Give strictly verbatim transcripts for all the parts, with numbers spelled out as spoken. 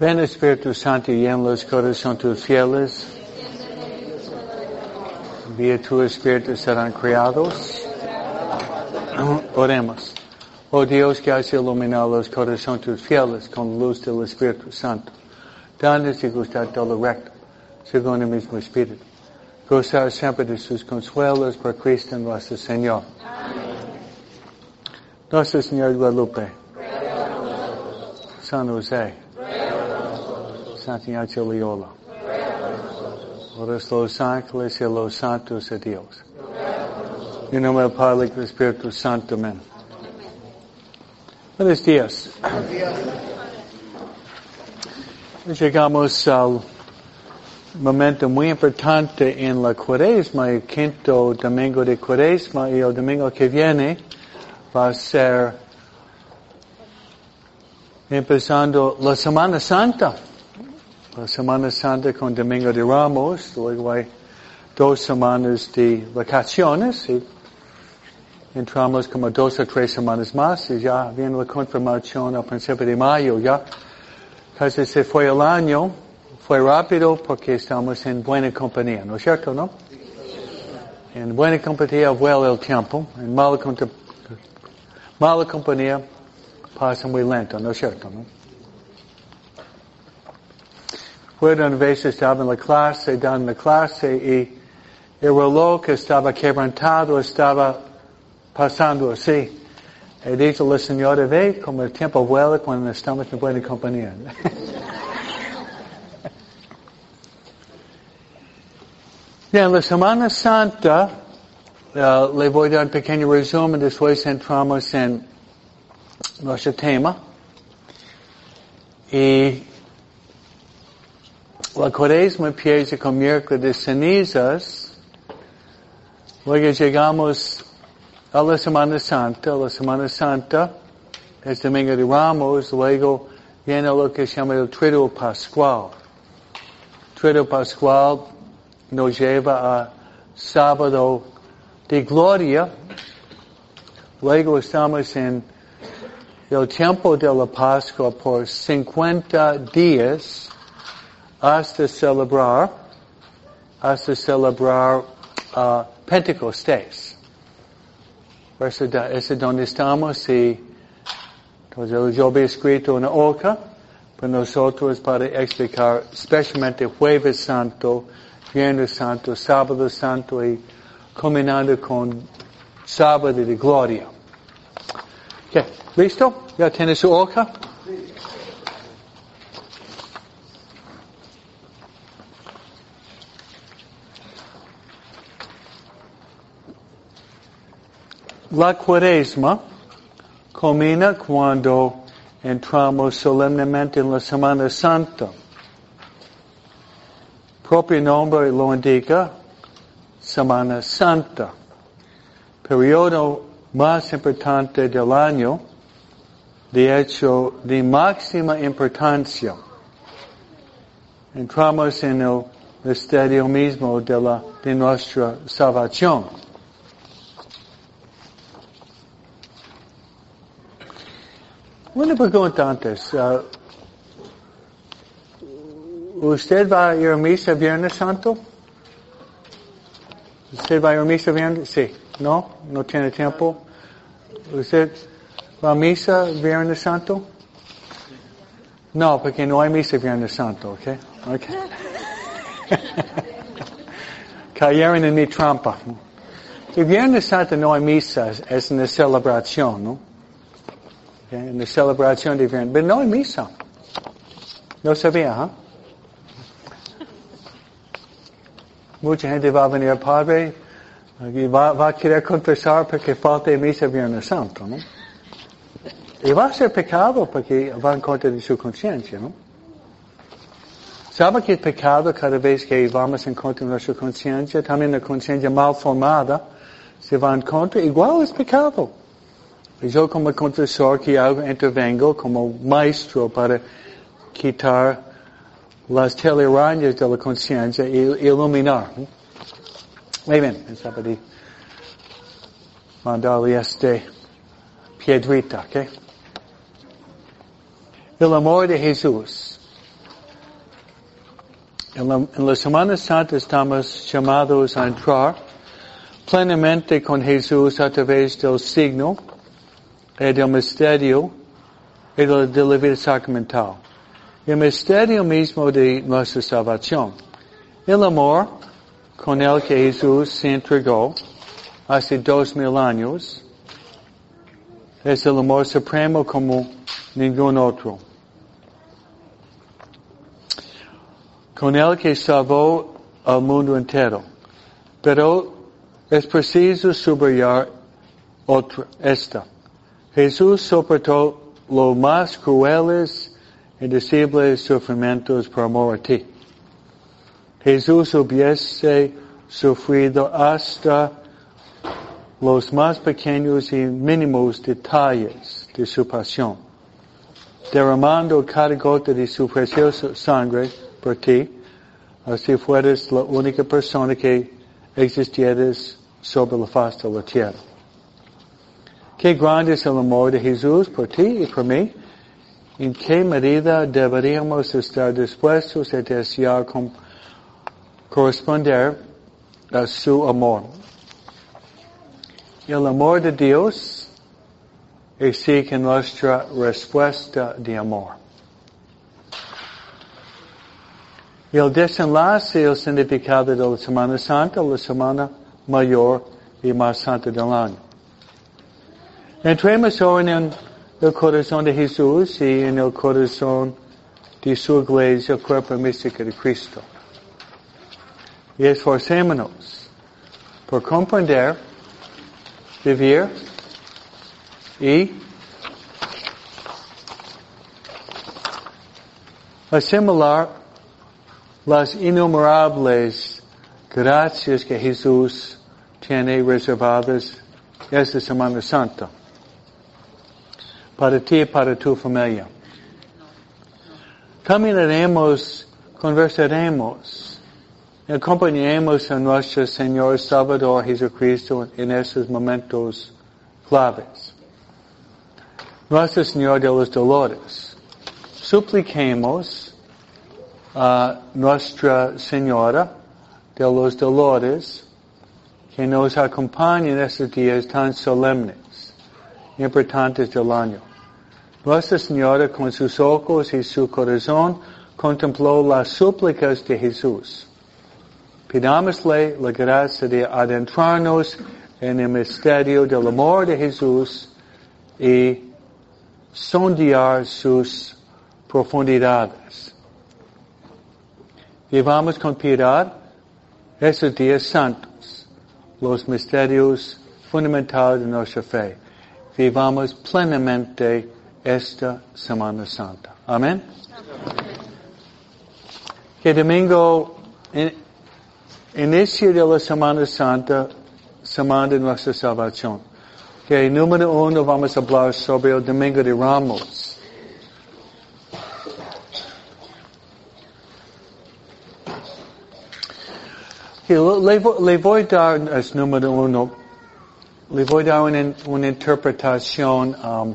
Ven Espíritu Santo y llena los corazones tus fieles. Vía tu Espíritu serán creados. Oremos. Oh Dios, que has iluminado los corazones tus fieles con la luz del Espíritu Santo. Danos y gustar todo lo recto, según el mismo Espíritu. Gozar siempre de sus consuelos por Cristo nuestro Señor. Amén. Nuestra Señora de Guadalupe. San José. Santa Ignacia Loyola. Oras los ángeles y los santos de Dios. En nombre del Padre y del Espíritu Santo. Amén. Buenos días. Llegamos al momento muy importante en la Cuaresma, el quinto domingo de Cuaresma, y el domingo que viene va a ser empezando la Semana Santa. La Semana Santa con Domingo de Ramos, luego hay dos semanas de vacaciones y entramos como dos o tres semanas más y ya viene la confirmación al principio de mayo. Ya casi se fue el año, fue rápido porque estamos en buena compañía, ¿no es cierto, no? En buena compañía vuela el tiempo, en mala, mala compañía pasa muy lento, ¿no es cierto, no? Recuerdo una vez estaba en la clase, dando la clase, y el reloj que estaba quebrantado estaba pasando así. He dicho a la señora, ve como el tiempo vuela cuando estamos en buena compañía. Bien, la Semana Santa, uh, le voy a dar un pequeño resumen, después entramos en nuestro tema. Y la Cuaresma empieza con miércoles de cenizas, luego llegamos a la Semana Santa. La Semana Santa es Domingo de Ramos, luego viene lo que se llama el Triduo Pascual. Triduo Pascual nos lleva a Sábado de Gloria, luego estamos en el tiempo de la Pascua por cincuenta días, hasta celebrar, hasta celebrar uh, Pentecostés. Eso es donde estamos y entonces yo había escrito una hoja para nosotros para explicar especialmente Jueves Santo, Viernes Santo, Sábado Santo y combinando con Sábado de Gloria. Okay. ¿Listo? ¿Ya tiene su hoja? La Cuaresma comienza cuando entramos solemnemente en la Semana Santa. Propio nombre lo indica, Semana Santa. Periodo más importante del año, de hecho, de máxima importancia. Entramos en el estadio mismo de, la, de nuestra salvación. Una pregunta antes. Uh, ¿Usted va a ir a misa Viernes Santo? ¿Usted va a ir a misa Viernes? Sí. ¿No? ¿No tiene tiempo? ¿Usted va a misa Viernes Santo? No, porque no hay misa Viernes Santo, ¿ok? Okay. Cayeron en mi trampa. El Viernes Santo no hay misa, es una celebración, ¿no? Okay, en la celebración de Viernes. Pero no hay misa. No sabía, ¿eh? Mucha gente va a venir al Padre y va, va a querer confesar porque falta misa Viernes Santo, ¿no? Y va a ser pecado porque va en contra de su conciencia, ¿no? ¿Sabe que es pecado cada vez que vamos en contra de nuestra conciencia? También la conciencia mal formada se va en contra. Igual es pecado. Y yo como confesor que hago, intervengo como maestro para quitar las telarañas de la conciencia y iluminar. ¿no? Muy bien, pensaba de mandarle este piedrita, ¿ok? El amor de Jesús. En la, en la Semana Santa estamos llamados a entrar plenamente con Jesús a través del signo y del misterio y de, de la vida sacramental. El misterio mismo de nuestra salvación. El amor con el que Jesús se entregó hace dos mil años es el amor supremo como ningún otro. Con el que salvó al mundo entero. Pero es preciso subrayar otra, esta. Jesús soportó los más crueles y indecibles sufrimientos por amor a ti. Jesús hubiese sufrido hasta los más pequeños y mínimos detalles de su pasión, derramando cada gota de su preciosa sangre por ti, así fueres la única persona que existieres sobre la faz de la tierra. Qué grande es el amor de Jesús por ti y por mí. En qué medida deberíamos estar dispuestos a desear con, corresponder a su amor. El amor de Dios exige nuestra respuesta de amor. Y el desenlace y el significado de la Semana Santa, la Semana Mayor y más Santa del año. Entremos ahora en el corazón de Jesús y en el corazón de su iglesia, el cuerpo místico de Cristo. Y esforcémonos por comprender, vivir y asimilar las innumerables gracias que Jesús tiene reservadas esta Semana Santa para ti y para tu familia. Caminaremos, conversaremos, y acompañaremos a nuestro Señor Salvador Jesucristo en estos momentos claves. Nuestro Señor de los Dolores, supliquemos a Nuestra Señora de los Dolores que nos acompañe en estos días tan solemnes, importantes del año. Nuestra Señora con sus ojos y su corazón contempló las súplicas de Jesús. Pidámosle la gracia de adentrarnos en el misterio del amor de Jesús y sondear sus profundidades. Vivamos con piedad esos días santos, los misterios fundamentales de nuestra fe. Vivamos plenamente esta Semana Santa. Amén. Que domingo, in, inicio de la Semana Santa, Semana de nuestra salvación. Que número uno vamos a hablar sobre el Domingo de Ramos. Le, le voy a dar, es número uno, le voy a dar una, una interpretación, um,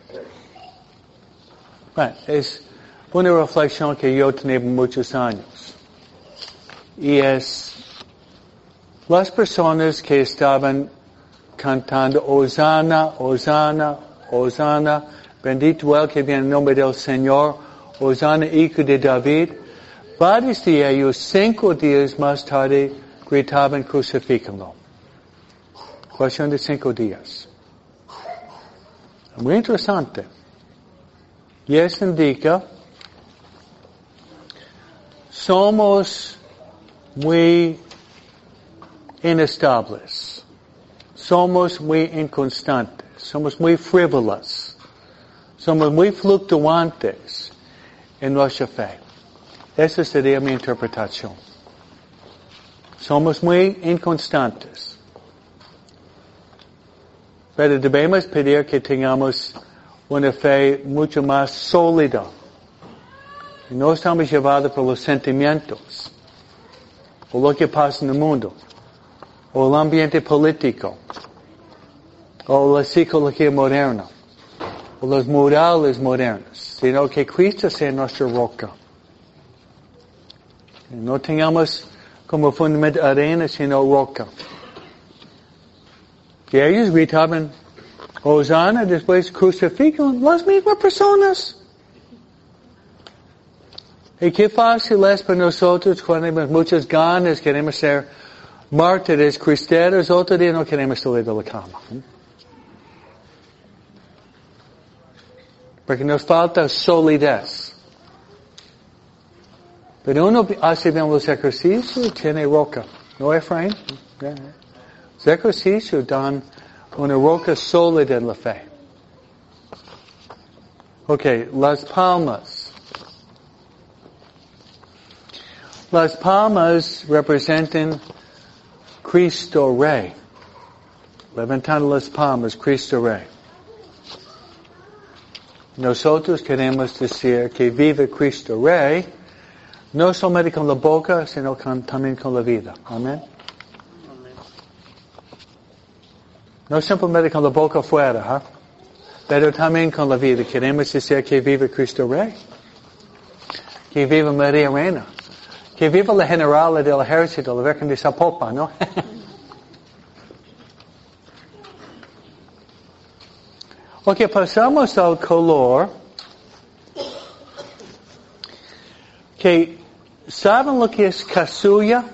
bueno, es una reflexión que yo tenía muchos años. Y es, las personas que estaban cantando Hosanna, Hosanna, Hosanna, bendito el que viene en nombre del Señor, Hosanna, hijo de David, varios de ellos, cinco días más tarde, gritaban crucifíquenlo. Cuestión de cinco días. Muy interesante. Y eso indica, somos muy inestables. Somos muy inconstantes. Somos muy frívolos. Somos muy fluctuantes en nuestra fe. Esa sería mi interpretación. Somos muy inconstantes. Pero debemos pedir que tengamos una fe mucho más sólida. Y no estamos llevados por los sentimientos, o lo que pasa en el mundo, o el ambiente político, o la psicología moderna, o los morales modernos, sino que Cristo sea nuestra roca. No tengamos como fundamento arena, sino roca. Y ellos gritaban Hosanna, después crucifican las mismas personas. Y qué fácil es para nosotros cuando tenemos muchas ganas, queremos ser mártires, cristeros, otro día no queremos salir de la cama. Porque nos falta solidez. Pero uno hace bien los ejercicios, tiene roca. ¿No, Efraín? Los ejercicios dan una roca sólida en la fe. Ok, las palmas. Las palmas representan Cristo Rey. Levantando las palmas, Cristo Rey. Nosotros queremos decir que vive Cristo Rey, no solamente con la boca, sino con, también con la vida. Amén. No simplemente con la boca fuera, ¿eh? Pero también con la vida. Queremos decir que vive Cristo Rey. Que vive María Reina. Que vive la general del ejército, la Virgen de Zapopan, ¿no? Ok, pasamos al color. Que, ¿saben lo que es casulla?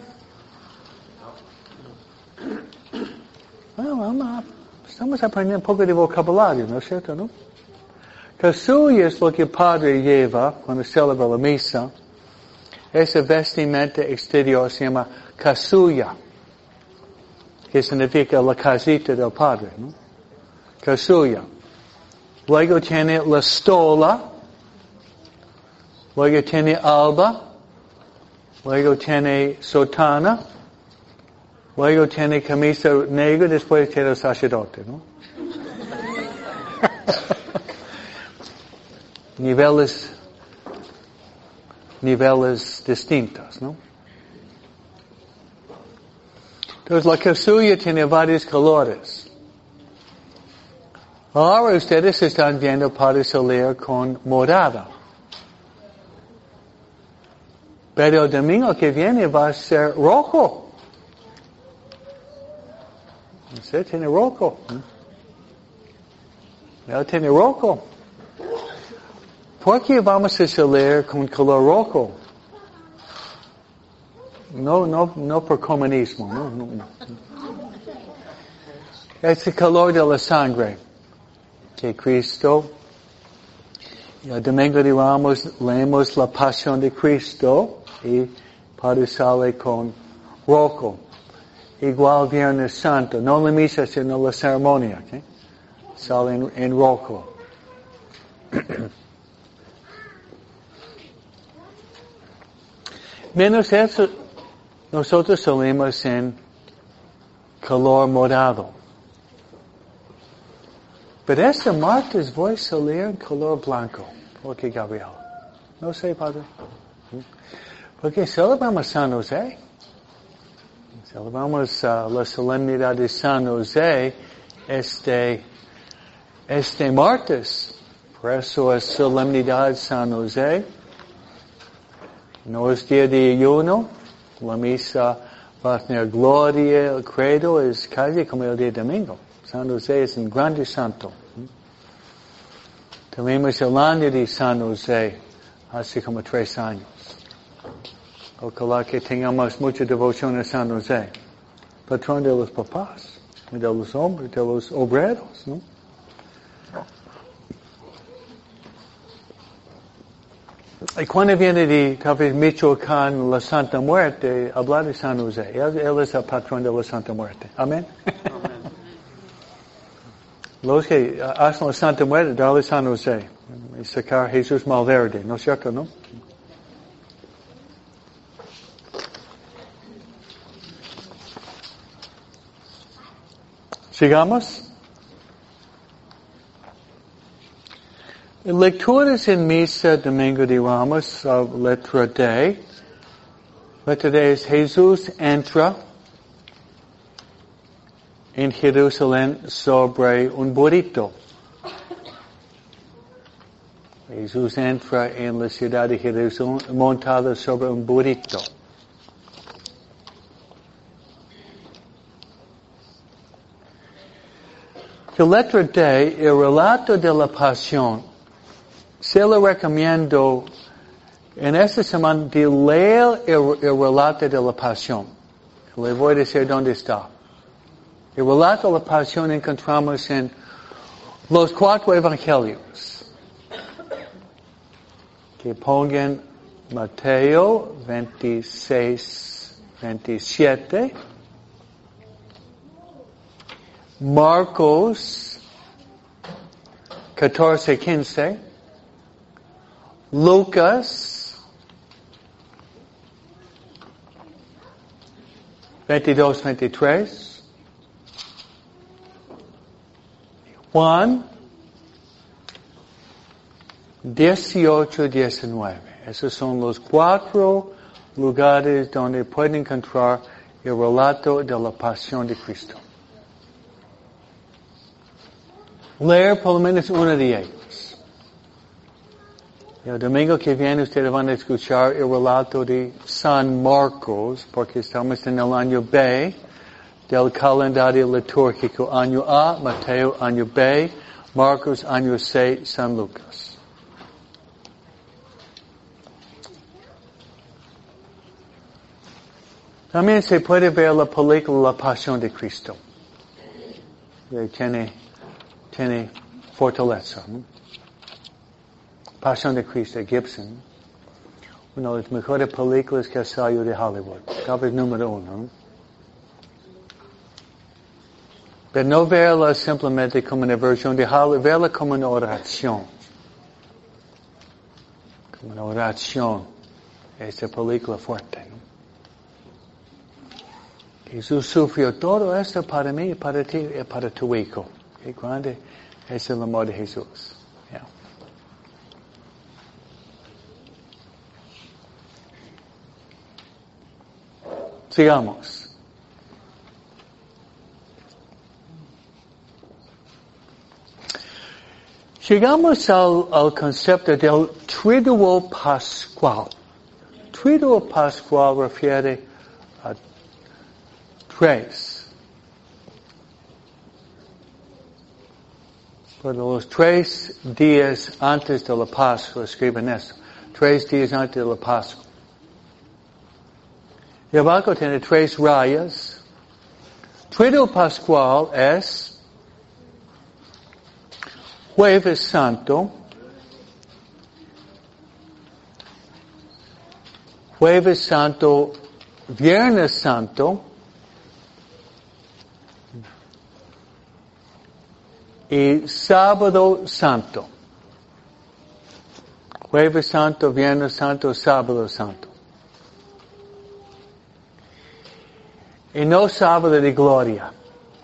Bueno, estamos aprendiendo un poco de vocabulario, ¿no es cierto, no? Casulla es lo que el Padre lleva cuando celebra la misa. Esa vestimenta exterior se llama casulla, que significa la casita del Padre, ¿no? Casulla. Luego tiene la stola, luego tiene alba, luego tiene sotana, luego tiene camisa negra, después tiene el sacerdote, ¿no? Niveles, niveles distintos, ¿no? Entonces la casulla tiene varios colores. Ahora ustedes están viendo para salir con morada. Pero el domingo que viene va a ser rojo. Usted tiene rojo. Él tiene rojo. ¿Por qué vamos a salir con color rojo? No, no, no por comunismo. No, no, no. Es el color de la sangre. Que Cristo, y el domingo de Ramos leemos la pasión de Cristo y Padre sale con rojo. Igual Viernes Santo, no la misa sino la ceremonia, ¿okay? Sale en, en rojo. Menos eso, nosotros salimos en color morado. Pero este martes voy a salir en color blanco. ¿Por qué, Gabriel? No sé, Padre. Porque celebramos San José. Celebramos uh, la solemnidad de San José este, este martes. Por eso es solemnidad San José. No es día de ayuno. La misa va a tener gloria. El credo es casi como el día domingo. San José es un grande santo. Tuvimos el año de San José hace como tres años. Ojalá que tengamos mucha devoción a San José, patrón de los papás, de los hombres, de los obreros, ¿no? Y cuando viene de tal vez Michoacán, la Santa Muerte, hablar de San José. Él, él es el patrón de la Santa Muerte. Amén. Amén. Los que hacen la Santa Muerte, darle San José. Y sacar Jesús Malverde, ¿no es cierto, no? Sigamos. Lecturas en misa Domingo de Ramos, uh, letra D. Letra D es Jesús entra en Jerusalén sobre un burrito. Jesús entra en la ciudad de Jerusalén montado sobre un burrito. que letra D, el relato de la pasión, se lo recomiendo en esta semana de leer el, el relato de la pasión. Le voy a decir dónde está. El relato de la pasión encontramos en los cuatro evangelios. Que pongan Mateo veintiséis, veintisiete, Marcos catorce, quince, Lucas veintidós, veintitrés, Juan dieciocho, diecinueve. Esos son los cuatro lugares donde pueden encontrar el relato de la pasión de Cristo. Leer por lo menos uno de ellos. El domingo que viene ustedes van a escuchar el relato de San Marcos, porque estamos en el año B del calendario litúrgico. Año A, Mateo, año B, Marcos, año C, San Lucas. También se puede ver la película La Pasión de Cristo. Y tiene, tiene fortaleza, ¿no? Pasión de Cristo, Gibson. Una de las mejores películas que salió de Hollywood. Tal vez número uno, ¿no? Pero no verla simplemente como una versión de Hollywood, verla como una oración. Como una oración. Esta película fuerte, ¿no? Jesús sufrió todo esto para mí y para ti y para tu hijo. Qué grande es el amor de Jesús. Yeah. Sigamos. Llegamos al, al concepto del triduo pascual. Triduo pascual refiere a tres. Por los tres días antes de la Pascua, escriben eso. Tres días antes de la Pascua. Y abajo tiene tres rayas. Triduo pascual es Jueves Santo, Jueves Santo, Viernes Santo, y Sábado Santo. Jueves Santo, Viernes Santo, Sábado Santo. Y no sábado de gloria.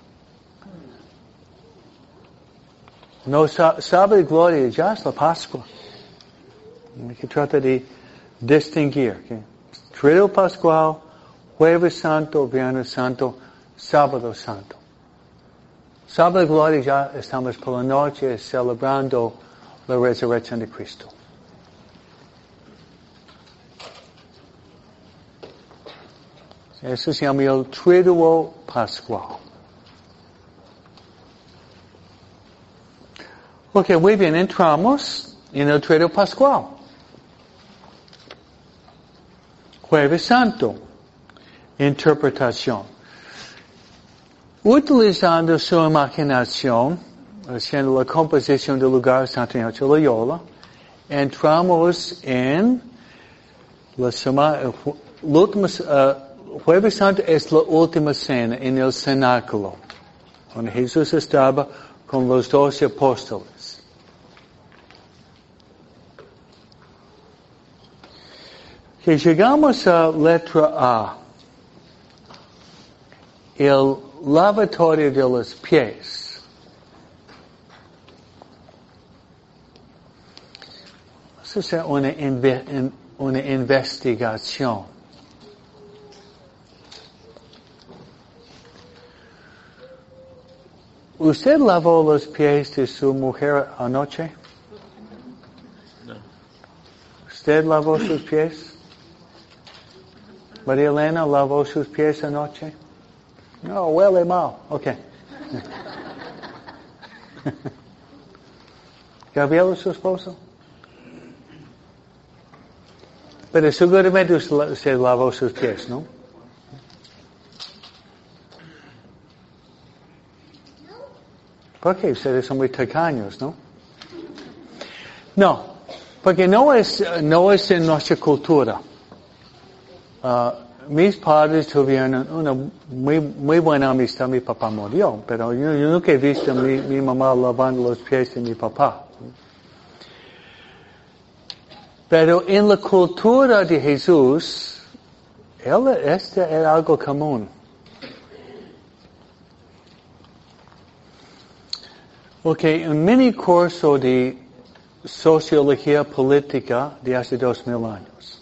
No sábado de gloria ya es la Pascua. Hay que tratar de distinguir. ¿Okay? Triduo pascual, Jueves Santo, Viernes Santo, Sábado Santo. Sábado de gloria ya estamos por la noche celebrando la resurrección de Cristo. Eso se llama el Triduo pascual. Ok, muy bien, entramos en el Triduo pascual. Jueves Santo, interpretación. Utilizando su imaginación, haciendo la composición del lugar Santo Ignacio de Loyola, entramos en la semana, la última, uh, Jueves Santo es la última cena en el cenáculo, donde Jesús estaba con los doce apóstoles. Que llegamos a letra A, el lavatorio de los pies. Vamos a hacer una, inve, una investigación. ¿Usted lavó los pies de su mujer anoche? No. ¿Usted lavó sus pies? ¿María Elena lavó sus pies anoche? No, huele mal. Ok. ¿Gabriel es su esposo? Pero seguramente usted lavó sus pies, ¿no? Porque ustedes son muy tacaños, ¿no? No, porque no es, no es en nuestra cultura. Uh, mis padres tuvieron una muy, muy buena amistad. Mi papá murió, pero yo, yo nunca he visto a mi, mi mamá lavando los pies de mi papá. Pero en la cultura de Jesús, él, este era algo común. Ok, un mini curso de sociología política de hace dos mil años.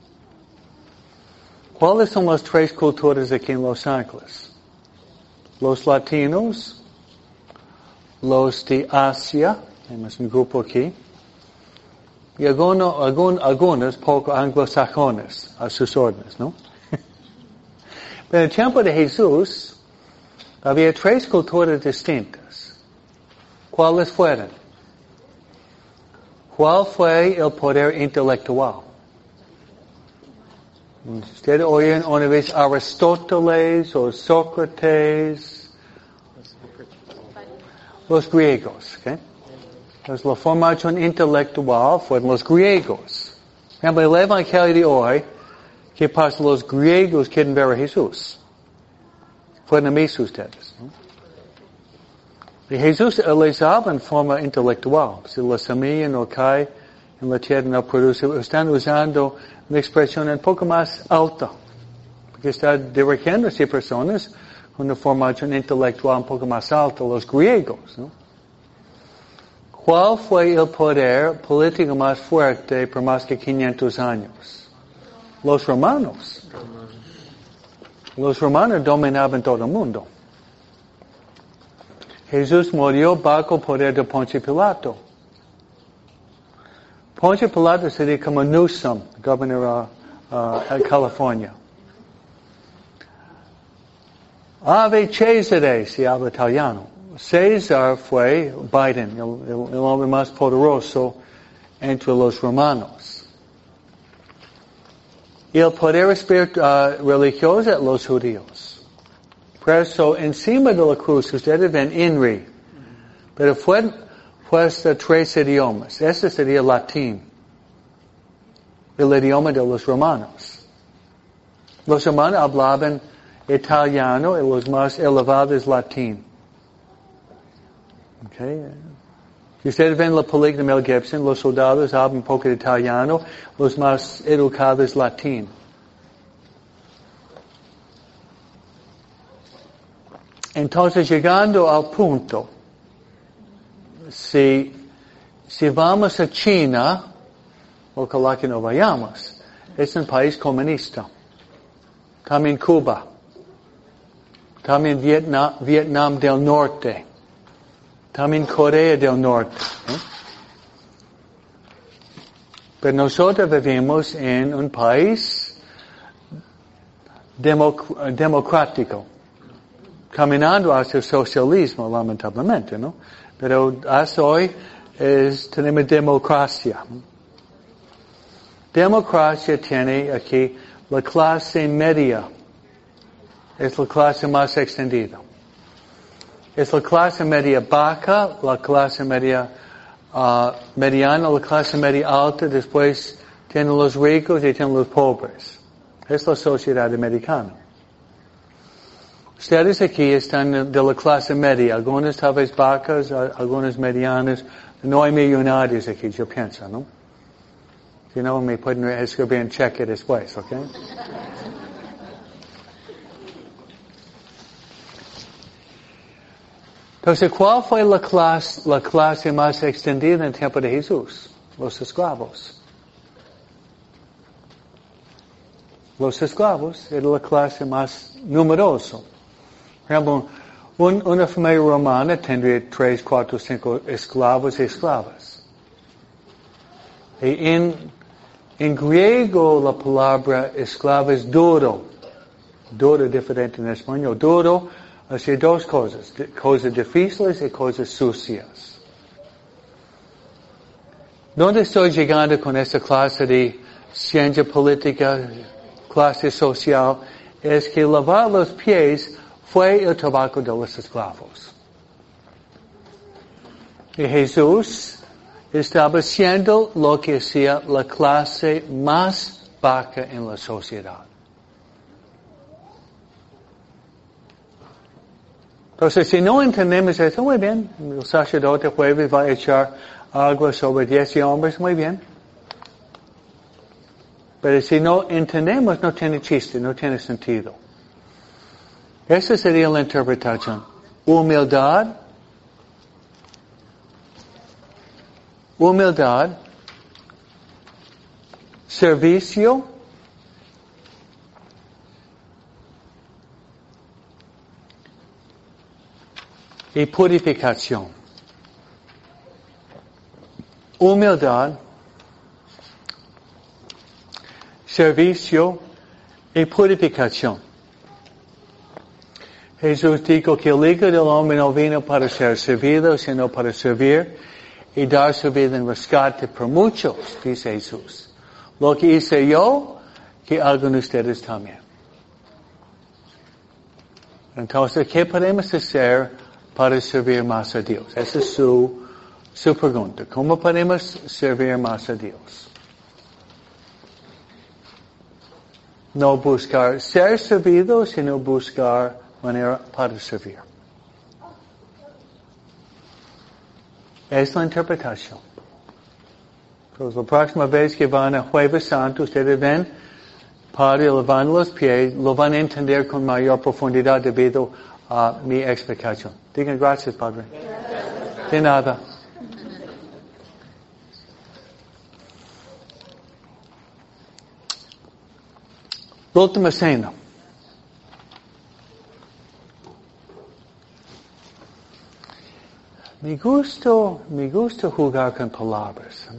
¿Cuáles son las tres culturas aquí en Los Ángeles? Los latinos, los de Asia, tenemos un grupo aquí, y algunos, algún, algunos poco anglosajones a sus órdenes, ¿no? Pero en el tiempo de Jesús, había tres culturas distintas. ¿Cuáles fueron? ¿Cuál fue el poder intelectual? Ustedes oyen una vez Aristóteles o Sócrates, los griegos, ¿ok? Entonces la formación intelectual fueron los griegos. Por ejemplo, el Evangelio de hoy, ¿qué pasa? Los griegos quieren ver a Jesús. Fueron a mí ustedes, ¿no? Y Jesús les habla en forma intelectual. Si la semilla no cae en la tierra, no produce. Están usando una expresión un poco más alta. Porque está dirigiéndose a personas con una formación intelectual un poco más alta, los griegos, ¿no? ¿Cuál fue el poder político más fuerte por más que quinientos años? Los romanos. Los romanos dominaban todo el mundo. Jesús murió bajo el poder de Poncio Pilato. Poncio Pilato sería como Newsom, gobernador de California. Ave Cesare, si habla italiano. César fue Biden, el, el, el hombre más poderoso entre los romanos. Y el poder espiritual, uh, religioso, los judíos. Por eso, encima de la cruz, ustedes ven INRI. Pero fue, fue hasta tres idiomas. Este sería latín. El idioma de los romanos. Los romanos hablaban italiano y los más elevados latín. Okay. Si ustedes ven la película de Mel Gibson, los soldados hablan un poco de italiano, los más educados latín. Entonces, llegando al punto, si, si vamos a China, ojalá que no vayamos, es un país comunista. También Cuba. También Vietnam, Vietnam del Norte. También Corea del Norte. ¿eh? Pero nosotros vivimos en un país democ- democrático. Caminando hacia el socialismo, lamentablemente, ¿no? Pero hasta hoy es, tenemos democracia. Democracia tiene aquí la clase media. Es la clase más extendida. Es la clase media baja, la clase media uh, mediana, la clase media alta, después tienen los ricos y tienen los pobres. Es la sociedad americana. Ustedes aquí están de la clase media, algunos tal vez bajas, algunos medianas. No hay millonarios aquí, yo pienso, ¿no? Si no, me pueden escribir en cheque después, ¿ok? Entonces, ¿cuál fue la clase, la clase más extendida en el tiempo de Jesús? Los esclavos. Los esclavos era la clase más numerosa. Por ejemplo, un, una familia romana tendría tres, cuatro, cinco esclavos y esclavas. Y en, en griego la palabra esclavo es duro. Duro diferente en español. Duro hacer dos cosas, cosas difíciles y cosas sucias. ¿Dónde estoy llegando con esta clase de ciencia política, clase social? Es que lavar los pies fue el trabajo de los esclavos. Y Jesús estaba haciendo lo que hacía la clase más baja en la sociedad. Entonces, si no entendemos esto, muy bien, el sacerdote jueves va a echar agua sobre diez hombres, muy bien. Pero si no entendemos, no tiene chiste, no tiene sentido. Esa sería la interpretación. Humildad. Humildad. Servicio. Y purificación. Humildad. Servicio y purificación. Jesús dijo que el Hijo del Hombre no vino para ser servido, sino para servir y dar su vida en rescate por muchos, dice Jesús. Lo que hice yo, que hagan ustedes también. Entonces, ¿qué podemos hacer para servir más a Dios? Esa es su, su pregunta. ¿Cómo podemos servir más a Dios? No buscar ser servido, sino buscar manera para servir. Es la interpretación. Entonces, la próxima vez que van a Jueves Santo, ustedes ven, Padre lavando los pies, lo van a entender con mayor profundidad debido a mi explicación. Digan gracias, Padre. De nada. La última cena. Me gusta, me gusta jugar con palabras.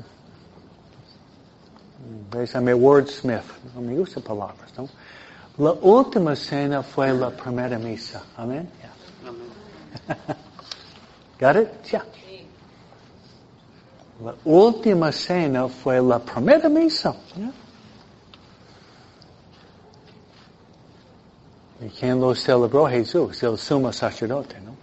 Bésame wordsmith. No, me gusta palabras, ¿no? La última cena fue la primera misa. Amén? Yeah. Got it? Yeah. La última cena fue la primera misa. Yeah. ¿Y quién lo celebró? Jesús, el sumo sacerdote, ¿no?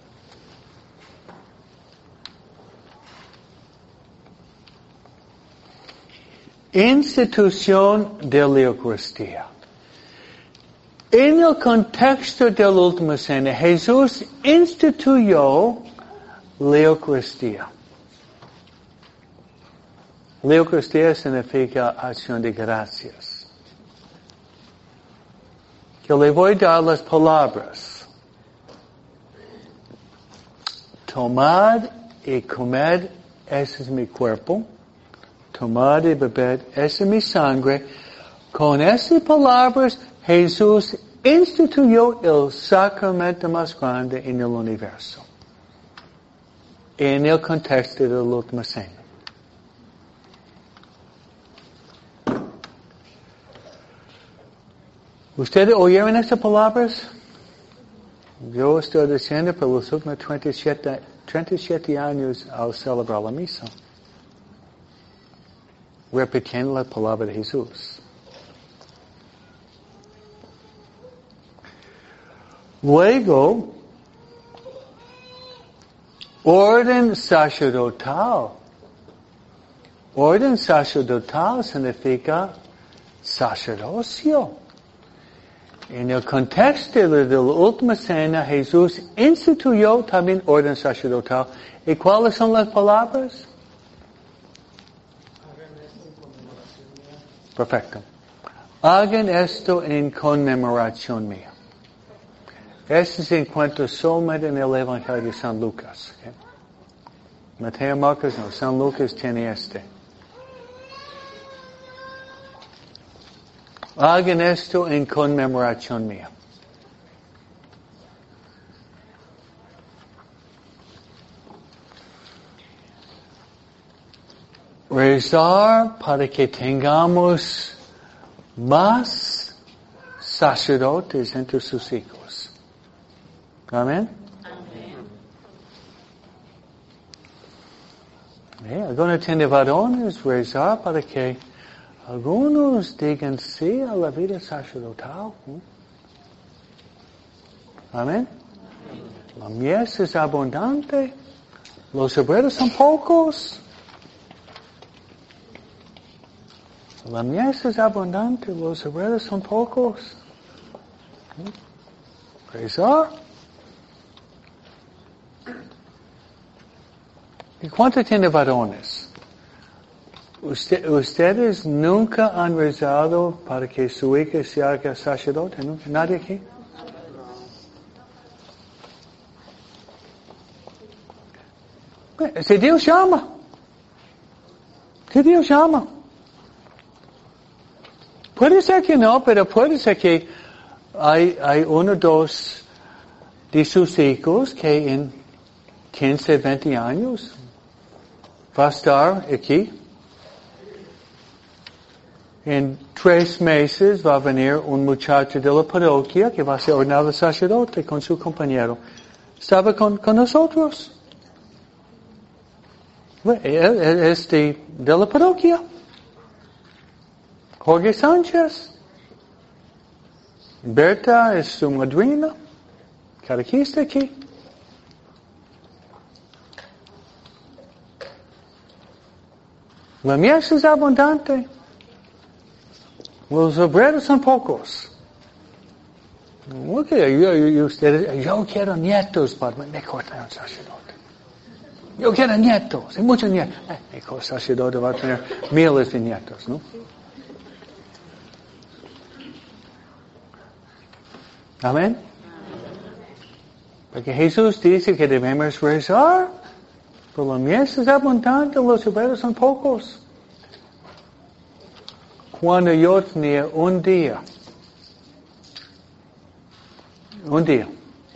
Institución de la Eucaristía. En el contexto de la última cena, Jesús instituyó la Eucaristía. La Eucaristía significa acción de gracias. Que le voy a dar las palabras. Tomad y comed, ese es mi cuerpo. Tomad y bebed, esa es mi sangre. Con esas palabras, Jesús instituyó el sacramento más grande en el universo. En el contexto de la última cena. ¿Ustedes oyeron estas palabras? Yo estoy diciendo por los últimos treinta y siete, treinta y siete años al celebrar la misa. Repitiendo la palabra de Jesús. Luego, orden sacerdotal. Orden sacerdotal significa sacerdocio. En el contexto de la última cena, Jesús instituyó también orden sacerdotal. ¿Y cuáles son las palabras? Perfecto. Hagan esto en conmemoración mía. Este se encuentra solamente en el Evangelio de San Lucas. ¿Okay? Mateo, Marcos, no. San Lucas tiene este. Hagan esto en conmemoración mía. Rezar para que tengamos más sacerdotes entre sus hijos. Amén. Eh, algunos tienen varones rezar para que algunos digan sí a la vida sacerdotal. ¿eh? Amén. La mies es abundante. Los obreros son pocos. La mies es abundante. Los obreros son pocos. ¿eh? Rezar. ¿Y cuánto tiene varones? Usted, ¿Ustedes nunca han rezado para que su hija se haga sacerdote? ¿Nunca? ¿Nadie aquí? Si Dios llama. Si Dios llama. Puede ser que no, pero puede ser que hay, hay uno o dos de sus hijos que en quince, veinte años va a estar aquí. En tres meses va a venir un muchacho de la parroquia que va a ser ordenado sacerdote con su compañero. Estaba con, con nosotros. Él, él es de, de la parroquia. Jorge Sánchez. Berta es su madrina. Catequista aquí. La mies es abundante. Los obreros son pocos. Okay, yo, yo, ustedes, yo quiero nietos para me cortar un sacerdote. Yo quiero nietos, hay muchos nietos. Eh, el sacerdote va a tener miles de nietos, ¿no? Amén. Porque Jesús dice que debemos rezar, pero la mies es abundante, los obreros son pocos. Cuando yo tenía un día, un día,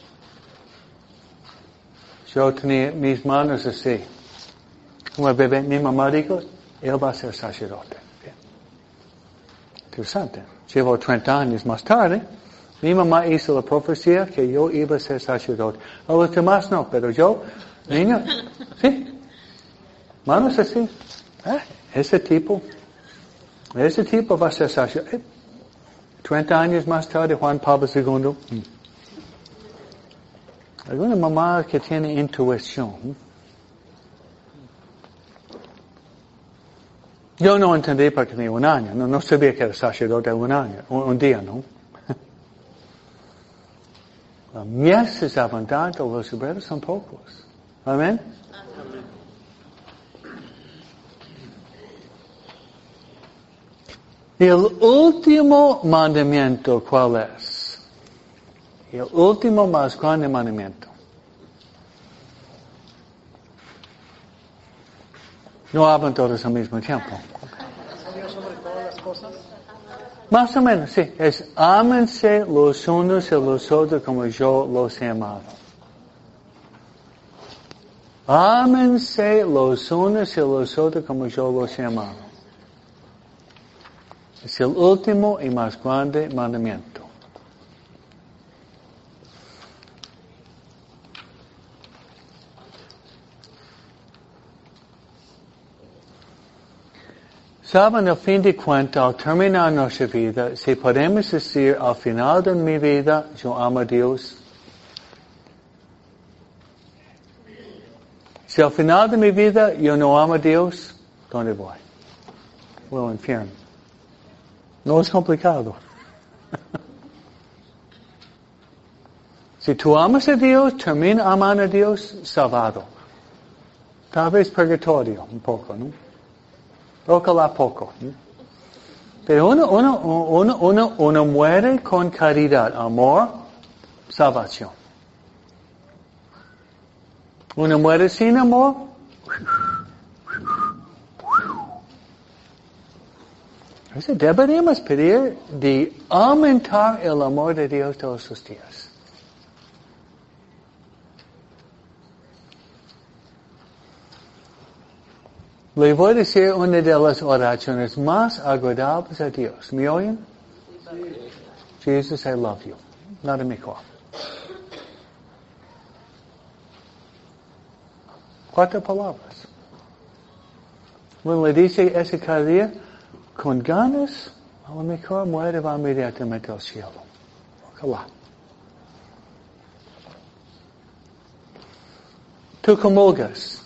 yo tenía mis manos así. Como bebé, mi mamá dijo, él va a ser sacerdote. Interesante. Llevo treinta años más tarde. Mi mamá hizo la profecía que yo iba a ser sacerdote. A los demás no, pero yo, niño, sí. Manos así. ¿Eh? Ese tipo. Ese tipo va a ser sacerdote. Treinta años más tarde, Juan Pablo segundo. Alguna mamá que tiene intuición. Yo no entendí porque tenía un año. No, no sabía que era sacerdote un año, un, un día, ¿no? La mies es abundante, los obreros son pocos. Amén. Y el último mandamiento, ¿cuál es? El último más grande mandamiento. No hablan todos al mismo tiempo. Más o menos, sí. Es ámense los unos y los otros como yo los he amado. Ámense los unos y los otros como yo los he amado. Es el último y más grande mandamiento. Saben, al fin de cuentas, al terminar nuestra vida, si podemos decir al final de mi vida, yo amo a Dios. Si al final de mi vida yo no amo a Dios, ¿dónde voy? Voy al infierno. No es complicado. Si tú amas a Dios, termina amando a Dios, salvado. Tal vez purgatorio, un poco, ¿no? Ojalá poco. ¿no? Pero uno, uno, uno, uno, uno muere con caridad, amor, salvación. Uno muere sin amor. Entonces deberíamos pedir de aumentar el amor de Dios todos los días. Le voy a decir una de las oraciones más agradables a Dios. ¿Me oyen? Sí. Jesus, I love you. Nada mejor. Cuatro palabras. Bueno, le dice ese cada día, con ganas, a lo mejor muere va inmediatamente al cielo. Ojalá. Tú comulgas.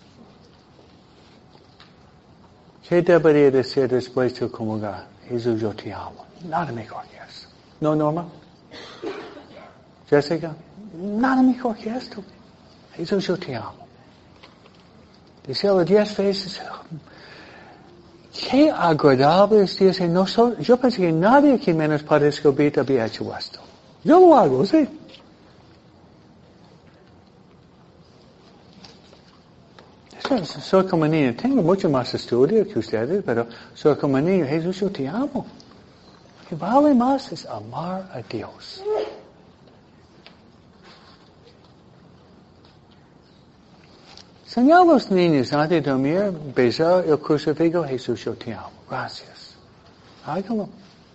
¿Qué debería decir después de comulgar? Jesús, yo te amo. Nada mejor que eso. ¿No, Norma? Jessica? Nada mejor que esto. Jesús, yo te amo. Decirlo diez veces. Qué agradable es decir, no so, yo pensé que nadie que menos Padre Escobita había hecho esto. Yo lo hago, sí. Soy como niño, tengo mucho más estudio que ustedes, pero soy como niño, Jesús, yo te amo. Lo que vale más es amar a Dios. Enseñar a los niños antes de dormir, besar el crucifijo, Jesús, yo te amo. Gracias. Hágalo.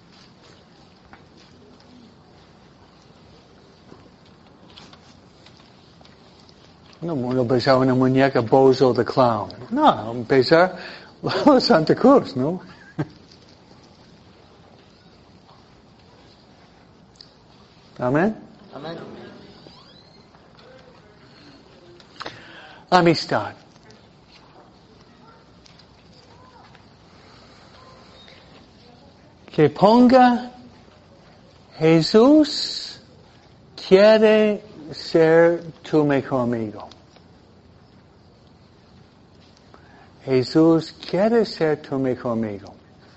No, no besar una muñeca Bozo the Clown. No, besar la Santa Cruz, ¿no? Amén. Amén. Amistad. Que ponga Jesús quiere ser tu mejor amigo. Jesús quiere ser tu mejor amigo.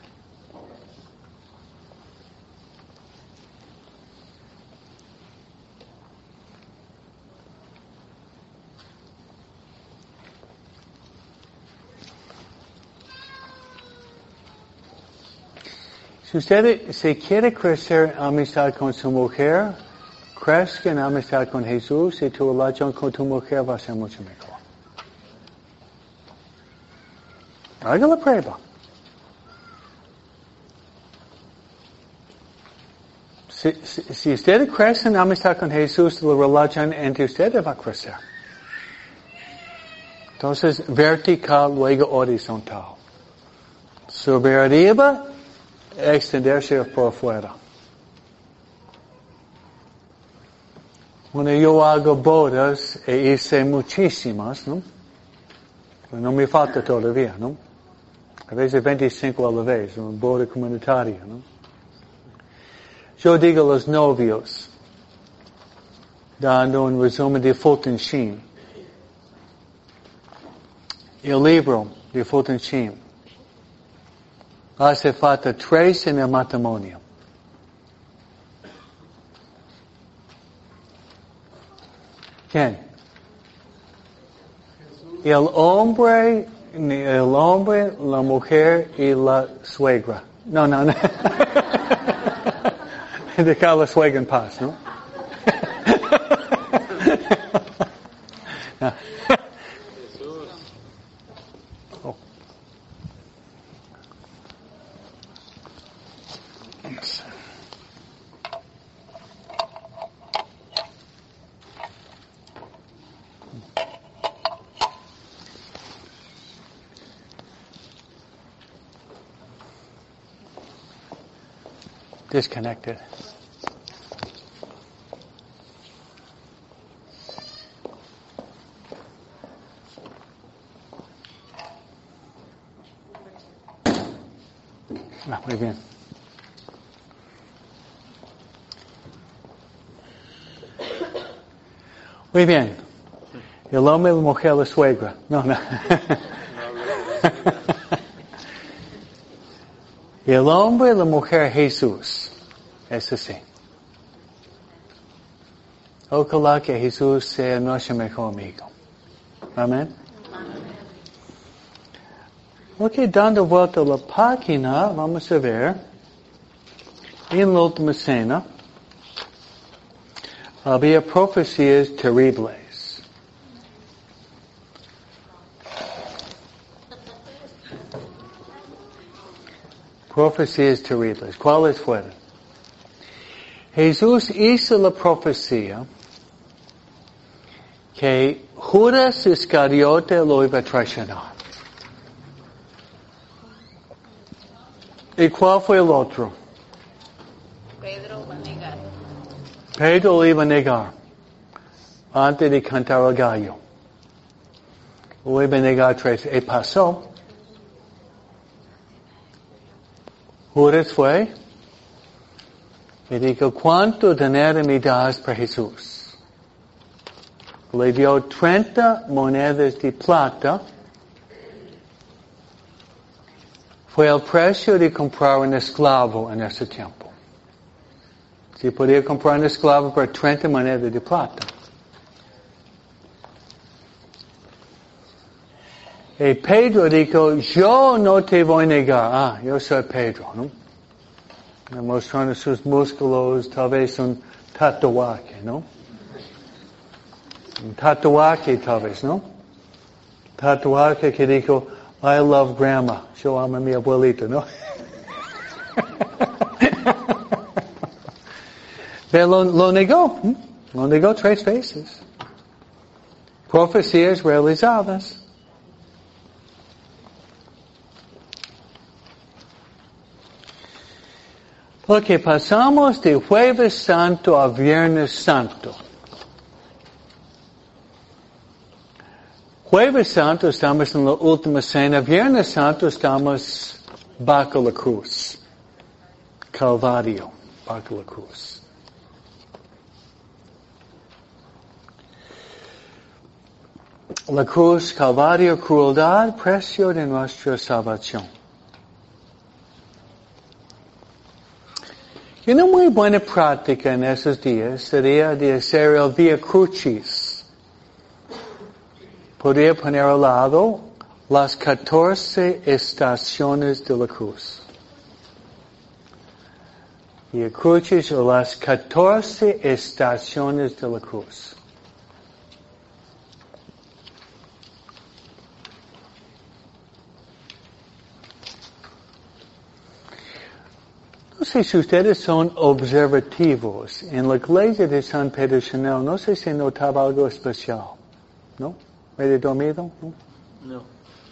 Si usted se quiere crecer en amistad con su mujer, crezca en amistad con Jesús y tu relación con tu mujer va a ser mucho mejor. Haga la prueba. Si, si, si usted crece en amistad con Jesús, la relación entre ustedes va a crecer. Entonces, vertical, luego horizontal. Subir arriba, extenderse por fuera. Bueno, yo hago bodas e hice muchísimas, ¿no? Pero no me falta todavía, ¿no? A veces veinticinco a la vez, una boda comunitaria, ¿no? Yo digo a los novios, dando un resumen de Fulton Sheen, el libro de Fulton Sheen, hace falta tres en el matrimonio. ¿Quién? El hombre, el hombre, la mujer y la suegra. No, no, no. Dejar la suegra en paz, ¿no? No. Oh. Yes. Disconnected. Ah, muy bien. Muy bien. El hombre y la mujer, la suegra. No, no. El hombre y la mujer, Jesús. Es así. Ojalá que Jesús sea nuestro mejor amigo. Amén. Ok, dando vuelta a la página, vamos a ver. En la última cena, había profecías terribles. Profecías terribles. ¿Cuáles fueron? Jesús hizo la profecía que Judas Iscariote lo iba a traicionar. ¿Y cuál fue el otro? Pedro va a negar. Pedro lo iba a negar antes de cantar el gallo. Lo iba a negar tres. Y pasó. Judas fue y dijo, ¿cuánto dinero me das por Jesús? Le dio treinta monedas de plata. Fue el precio de comprar un esclavo en ese tiempo. Se podía comprar un esclavo por treinta monedas de plata. Y Pedro dijo, yo no te voy a negar. Ah, yo soy Pedro, ¿no? Mostrando sus músculos, tal vez un tatuaje, ¿no? Un tatuaje tal vez, ¿no? Tatuaje que dijo, I love grandma. Yo amo a mi abuelita, ¿no? Pero lo, lo negó. ¿eh? Lo negó tres veces. Profecías realizadas. Porque pasamos de Jueves Santo a Viernes Santo. Jueves Santo estamos en la última cena. Viernes Santo estamos bajo la cruz. Calvario, bajo la cruz. La cruz, Calvario, crueldad, precio de nuestra salvación. Y una muy buena práctica en esos días sería de hacer el Via Crucis. Podría poner al lado las catorce estaciones de la cruz. Via Crucis o las catorce estaciones de la cruz. No sé si ustedes son observativos. En la iglesia de San Pedro Chanel, no sé si notaba algo especial. ¿No? ¿Medio dormido? ¿No? No.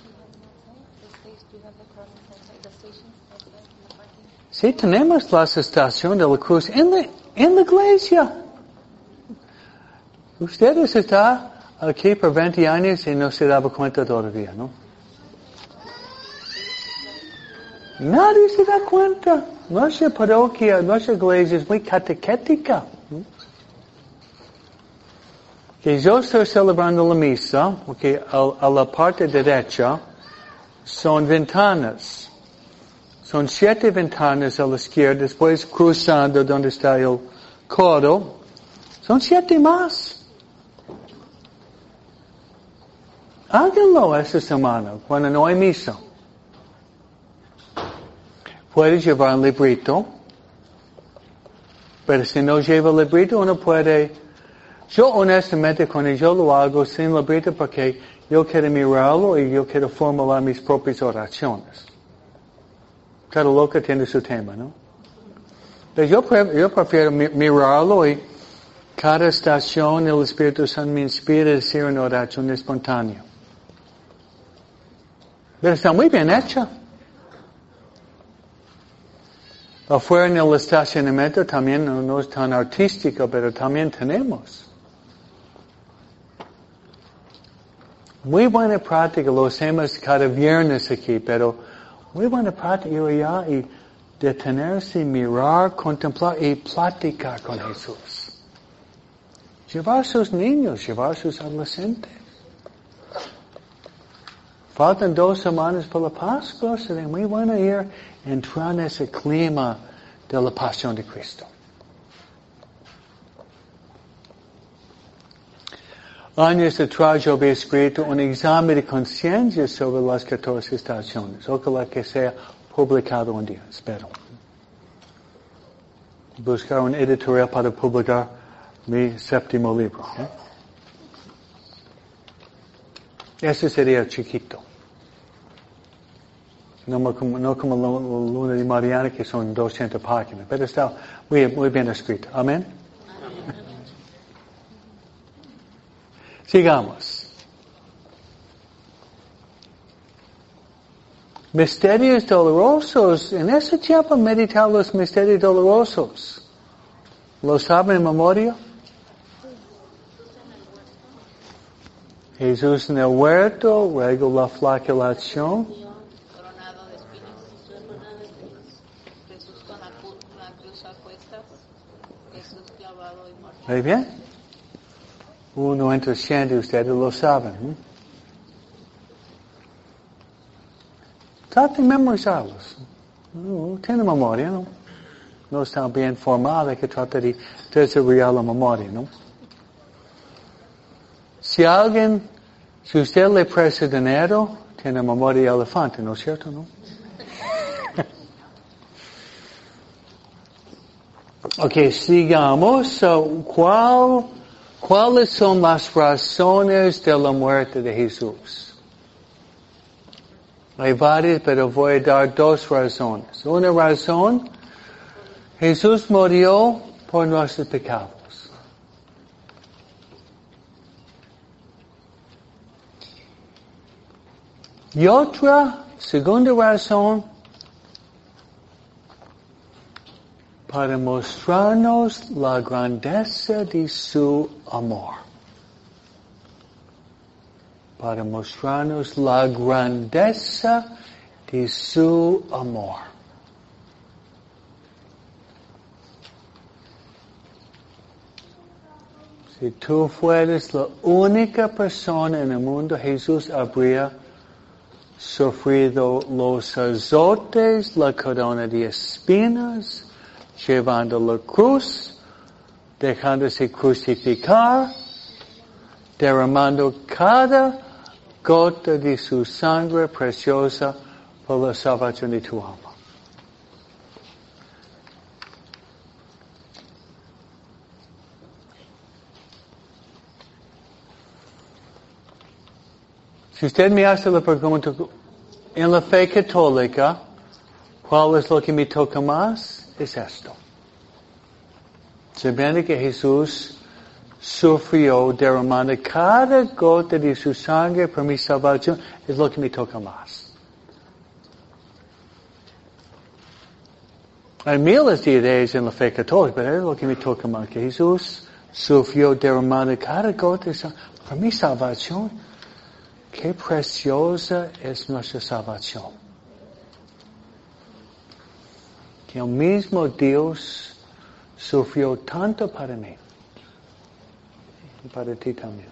Sí, tenemos la estación de la cruz en la, en la iglesia. Ustedes están aquí por veinte años y no se daba cuenta todavía, ¿no? Nadie se da cuenta. Nuestra parroquia, nuestra iglesia es muy catequética. ¿no? Que yo estoy celebrando la misa, porque a, a la parte derecha son ventanas. Son siete ventanas a la izquierda, después cruzando donde está el codo. Son siete más. Háganlo esta semana, cuando no hay misa. Puede llevar un librito, pero si no lleva el librito, uno puede... Yo honestamente, cuando yo lo hago sin librito, porque yo quiero mirarlo y yo quiero formular mis propias oraciones. Cada loca tiene su tema, ¿no? Pero yo, yo prefiero mirarlo y cada estación el Espíritu Santo me inspira a decir una oración espontánea. Pero está muy bien hecha. Afuera en el estacionamiento también no, no es tan artístico, pero también tenemos. Muy buena práctica, lo hacemos cada viernes aquí, pero muy buena práctica allá y detenerse, mirar, contemplar y platicar con Jesús. Llevar sus niños, llevar sus adolescentes. Faltan dos semanas para la Pascua, sería muy bueno ir entrar en ese clima de la pasión de Cristo. Años atrás yo había escrito un examen de conciencia sobre las catorce estaciones. Ojalá que sea publicado un día, espero. Buscar un editorial para publicar mi séptimo libro. ¿eh? Ese sería chiquito. No como, no como la Luna de Mariana, que son doscientas páginas, pero está muy, muy bien escrito. Amén. Sigamos. Misterios dolorosos. En ese tiempo meditar los misterios dolorosos. ¿Lo saben en memoria? Jesús en el huerto, luego la flagelación. Coronado de espinas. Jesús con la, cu- la cruz a cuestas. Jesús clavado y muerto. ¿Muy bien? Uno entre cien de ustedes lo saben. ¿eh? Traten de memorizarlos. No, tiene memoria, ¿no? No están bien formados, hay que tratar de desarrollar la memoria, ¿no? Si alguien, si usted le presta dinero, tiene memoria de elefante, ¿no es cierto, no? Ok, sigamos. So, ¿cuál, ¿Cuáles son las razones de la muerte de Jesús? Hay varias, pero voy a dar dos razones. Una razón, Jesús murió por nuestros pecados. Y otra, segunda razón, para mostrarnos la grandeza de su amor. Para mostrarnos la grandeza de su amor. Si tú fueras la única persona en el mundo, Jesús habría sufrido los azotes, la corona de espinas, llevando la cruz, dejándose crucificar, derramando cada gota de su sangre preciosa por la salvación de tu alma. Si usted me hace la pregunta, en la fe católica, ¿cuál es lo que me toca más? Es esto. Sabiendo que Jesús sufrió derramando cada gota de su sangre por mi salvación, es lo que me toca más. Hay miles de ideas en la fe católica, pero es lo que me toca más, que Jesús sufrió derramando cada gota de sangre por mi salvación. Qué preciosa es nuestra salvación. Que el mismo Dios sufrió tanto para mí. Y para ti también.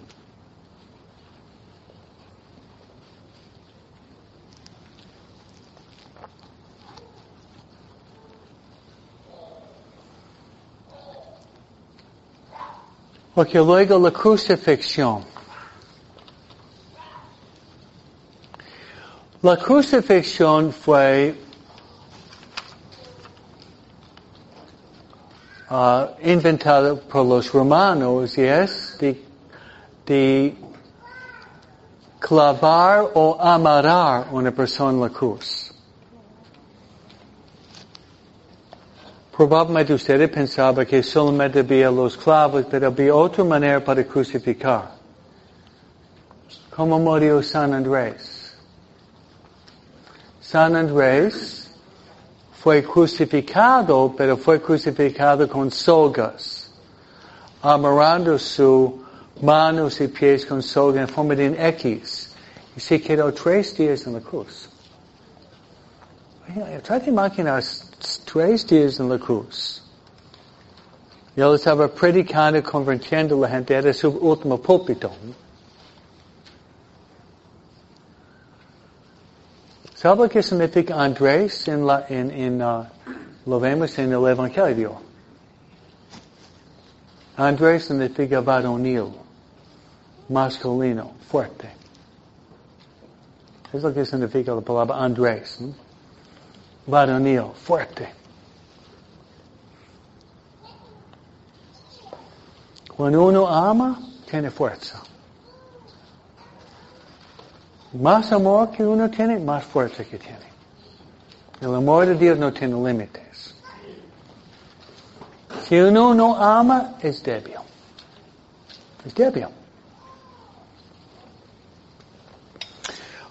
Porque luego la crucifixión. La crucifixión fue uh, inventada por los romanos y es de, de clavar o amarrar a una persona en la cruz. Probablemente ustedes pensaban que solamente había los clavos, pero había otra manera para crucificar. ¿Cómo murió San Andrés? San Andrés fue crucificado, pero fue crucificado con sogas, amarrando sus manos y pies con soga en forma de un X, y se quedó tres días en la cruz. Trata de imaginar tres días en la cruz. Y él estaba predicando, convirtiendo a la gente, era su último púlpito. ¿Sabe lo que significa Andrés en la, en, en, uh, lo vemos en el Evangelio? Andrés significa varonil, masculino, fuerte. Es lo que significa la palabra Andrés, ¿no? Varonil, fuerte. Cuando uno ama, tiene fuerza. Más amor que uno tiene, más fuerza que tiene. El amor de Dios no tiene límites. Si uno no ama, es débil. Es débil.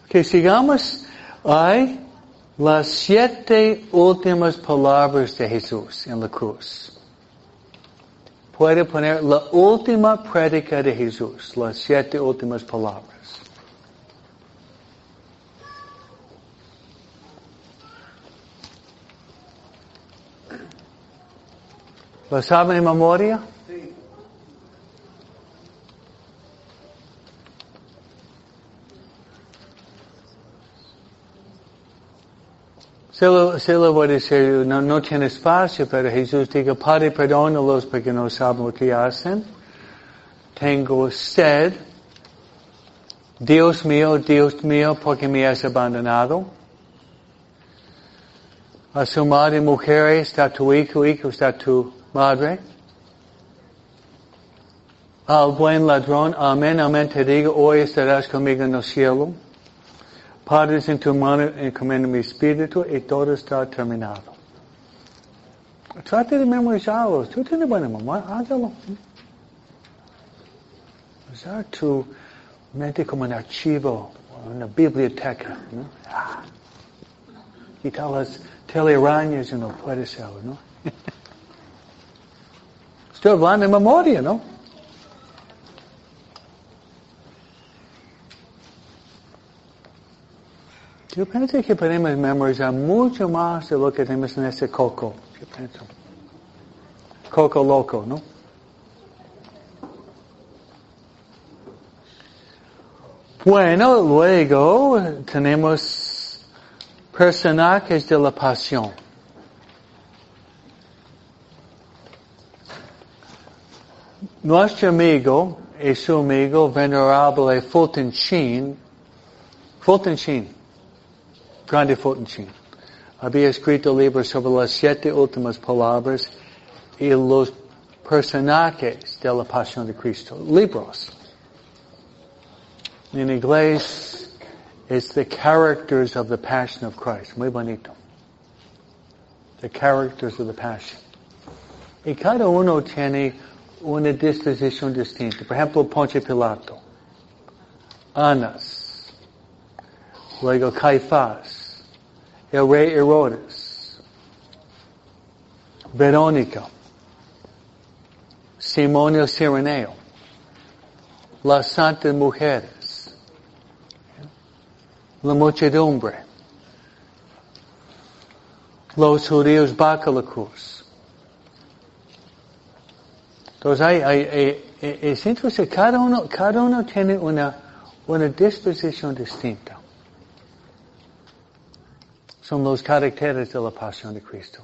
Que sigamos, hay las siete últimas palabras de Jesús en la cruz. Puede poner la última prédica de Jesús, las siete últimas palabras. ¿Lo saben en memoria? Sí. Se lo, se lo voy a decir, no, no tiene espacio, pero Jesús dijo, Padre, perdónalos porque no saben lo que hacen. Tengo sed. Dios mío, Dios mío, ¿por qué me has abandonado? A su madre, mujer, está tu hijo, hijo, está tu madre. Al buen ladrón, amén, amén, te digo, hoy estarás conmigo en el cielo. Padre, en tu mano encomiendo mi espíritu y todo está terminado. Trate de memorizarlos. Tú tienes buena memoria, hágalo. Usar tu mente como un archivo, una biblioteca, ¿no? Ah. Quitar las telarañas y no puede ser, ¿no? Estoy hablando de memoria, ¿no? Yo pienso que podemos memorizar mucho más de lo que tenemos en este coco. Yo pienso. Coco loco, ¿no? Bueno, luego tenemos personajes de la pasión. Nuestro amigo y su amigo venerable Fulton Sheen, Fulton Sheen, Grande Fulton Sheen, había escrito libros sobre las siete últimas palabras y los personajes de la pasión de Cristo. Libros. En inglés, it's the characters of the passion of Christ. Muy bonito. The characters of the passion. Y cada uno tiene una disposición distinta. Por ejemplo, Ponce Pilato, Anas, luego Caifás, el rey Herodes, Verónica, Simón el Cireneo, las santas mujeres, la muchedumbre, los judíos bajo la cruz. Entonces hay, hay, hay, es interesante, cada uno, cada uno tiene una, una disposición distinta. Son los caracteres de la pasión de Cristo.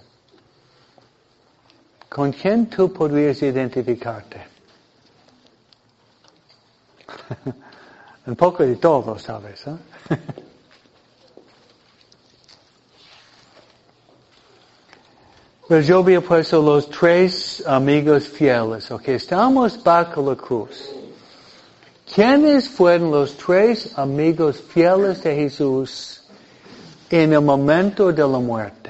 ¿Con quién tú podrías identificarte? Un poco de todo, ¿sabes? ¿Eh? Pues yo había puesto los tres amigos fieles, ok, estamos bajo la cruz. ¿Quiénes fueron los tres amigos fieles de Jesús en el momento de la muerte?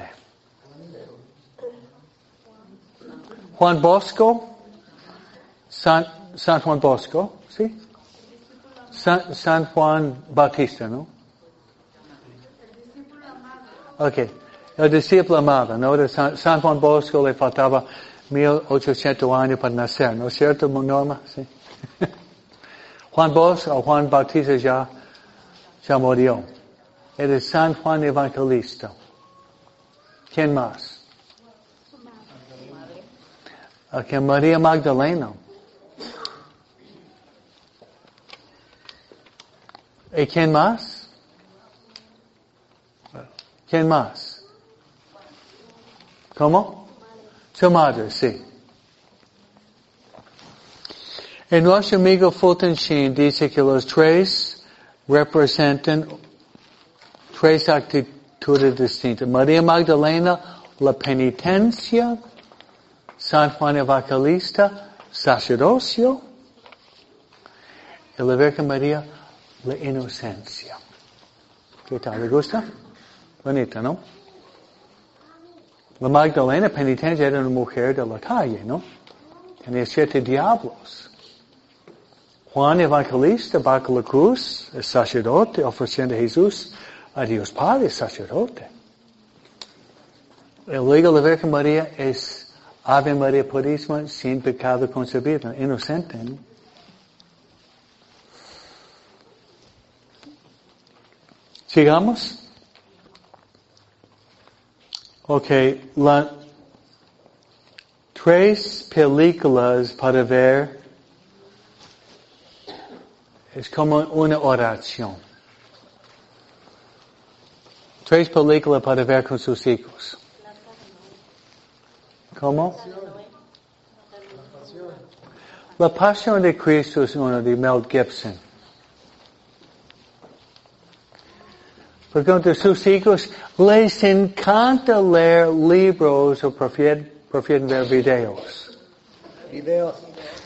Juan Bosco, San, San Juan Bosco, ¿sí? San, San Juan Bautista, ¿no? Ok. El discípulo amado, ¿no? De San, San Juan Bosco le faltaba mil ochocientos años para nacer, ¿no es cierto, Norma? Sí. Juan Bosco o Juan Bautista ya, ya murió. Era San Juan Evangelista. ¿Quién más? Okay, María Magdalena. ¿Y quién más? ¿Quién más? ¿Cómo? Su madre, sí. Y nuestro amigo Fulton Sheen dice que los tres representan tres actitudes distintas. María Magdalena, la penitencia. San Juan Evangelista, sacerdocio. Y la Virgen María, la inocencia. ¿Qué tal? ¿Le gusta? Bonita, ¿no? La Magdalena penitente era una mujer de la calle, ¿no? Tenía siete diablos. Juan Evangelista bajo la cruz, el sacerdote, ofreciendo a Jesús a Dios Padre, sacerdote. Y luego la Virgen María es Ave María Purísima, sin pecado concebida, inocente, ¿no? Sigamos. Ok, la, tres películas para ver es como una oración. Tres películas para ver con sus hijos. ¿Cómo? La Pasión de Cristo es uno de Mel Gibson. Porque a sus hijos les encanta leer libros o prefieren, prefieren ver videos. Videos.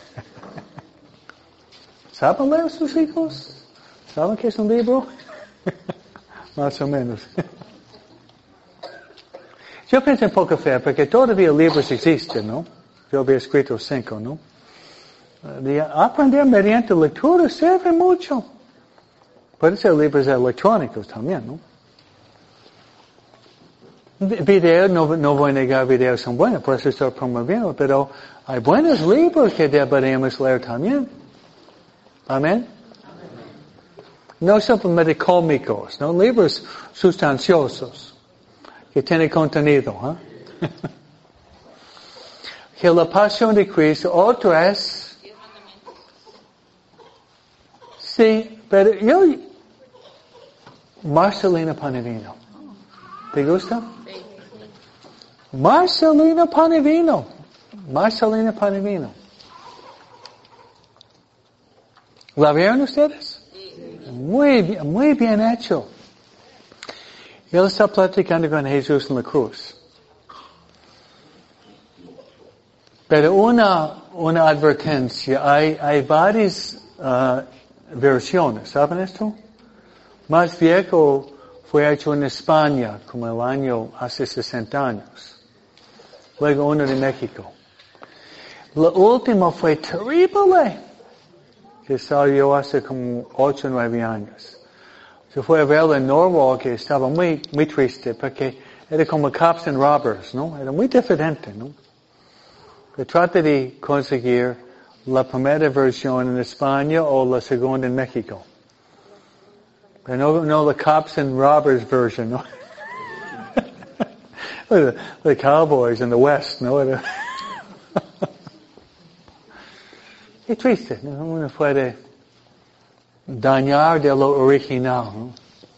¿Saben leer sus hijos? ¿Saben qué es un libro? Más o menos. Yo pienso en poca fe, porque todavía libros existen, ¿no? Yo había escrito cinco, ¿no? De aprender mediante lectura sirve mucho. Puede ser libros electrónicos también, ¿no? Videos, no, no voy a negar videos son buenos, por eso estoy promoviendo, pero hay buenos libros que deberíamos leer también. Amén. No simplemente cómicos, ¿no? Libros sustanciosos, que tienen contenido, ¿eh? Que la Pasión de Cristo, otra es, sí, pero yo, Marcelina Panevino. ¿Te gusta? Marcelina Panevino. Marcelina Panevino. ¿La vieron ustedes? Muy bien, muy bien hecho. Él está platicando con Jesús en la cruz. Pero una, una advertencia, hay, hay varias uh, versiones, ¿saben esto? Más viejo fue hecho en España, como el año hace sesenta años. Luego uno de México. La última fue terrible, que salió hace como ocho o nueve años. Se fue a verlo en Norwalk, que estaba muy, muy triste, porque era como cops and robbers, ¿no? Era muy diferente, ¿no? Que trata de conseguir la primera versión en España o la segunda en México. Pero no, no la cops and robbers version, ¿no? the, the cowboys in the West, ¿no? Era Qué triste, ¿no? Uno puede dañar de lo original, ¿no?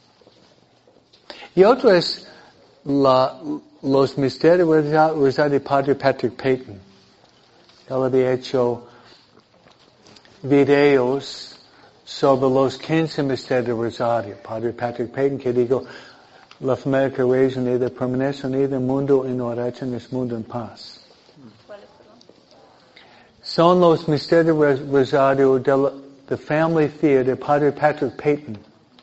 Y otro es la, los misterios de Padre Patrick Peyton. Él había hecho videos sobre los quince misterios del Rosario. Padre Patrick Peyton, que digo, la familia que reza unida permanece unida, mundo en oración es mundo en paz. Son los misterios del Rosario de la the family fear de Padre Patrick Peyton.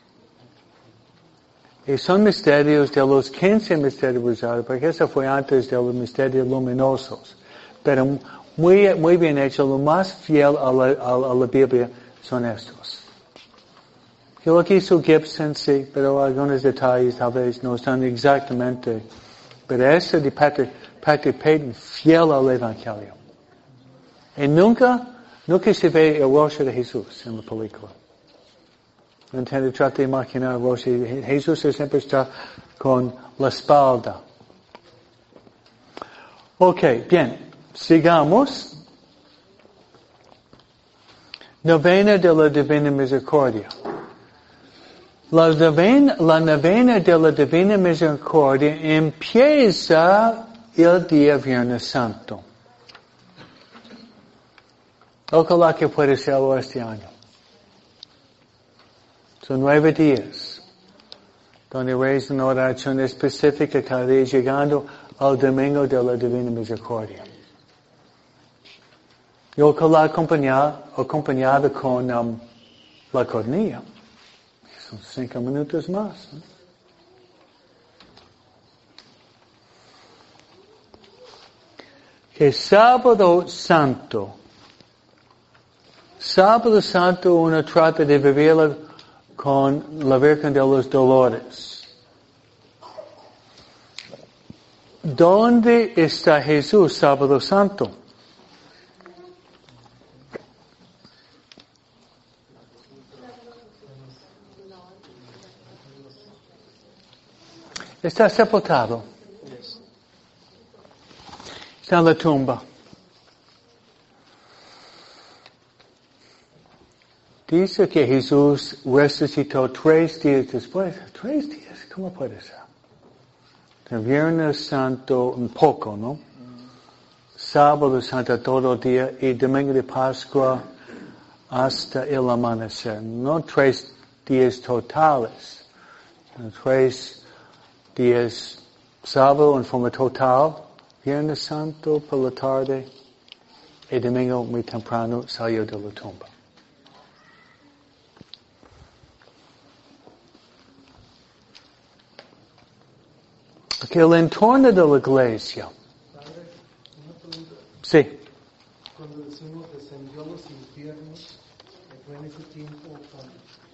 Y son misterios de los quince misterios del Rosario, porque eso fue antes de los misterios luminosos. Pero muy, muy bien hecho, lo más fiel a la, a, a la Biblia son estos. Y lo que hizo Gibson, sí, pero algunos detalles tal vez no están exactamente. Pero este de Patrick, Patrick Peyton, fiel al Evangelio. Y nunca, nunca se ve el rostro de Jesús en la película. No entiendo, trata de imaginar el rostro. Jesús siempre está con la espalda. Ok, bien. Sigamos. Novena de la Divina Misericordia. La, divina, la novena de la Divina Misericordia empieza el día Viernes Santo. Ojalá que pueda serlo este año. Son nueve días donde rezan una oración específica cada día llegando al domingo de la Divina Misericordia. Y ojalá acompañado, acompañado con um, la cornilla. Son cinco minutos más. ¿No? Que sábado santo Sábado Santo uno trata de vivirlo con la Virgen de los Dolores. ¿Dónde está Jesús Sábado Santo? Está sepultado. Está en la tumba. Dice que Jesús resucitó tres días después. Tres días, ¿cómo puede ser? El Viernes Santo un poco, ¿no? Sábado Santo todo el día y Domingo de Pascua hasta el amanecer. No tres días totales. Tres días sábado en forma total, Viernes Santo por la tarde y Domingo muy temprano salió de la tumba. Que el entorno de la iglesia. Sí. Cuando decimos descendió a los infiernos, ¿fue en ese tiempo o cuándo?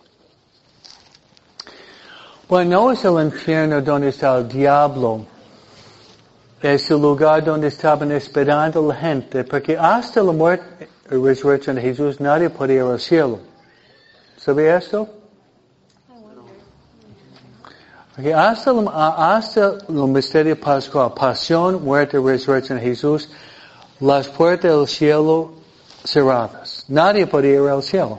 Bueno, no es el infierno donde está el diablo. Es el lugar donde estaban esperando la gente, porque hasta la muerte y resurrección de Jesús nadie podía ir al cielo. ¿Sabía esto? Okay, hasta, hasta el misterio pascual, pasión, muerte y resurrección de Jesús, las puertas del cielo cerradas. Nadie podía ir al cielo.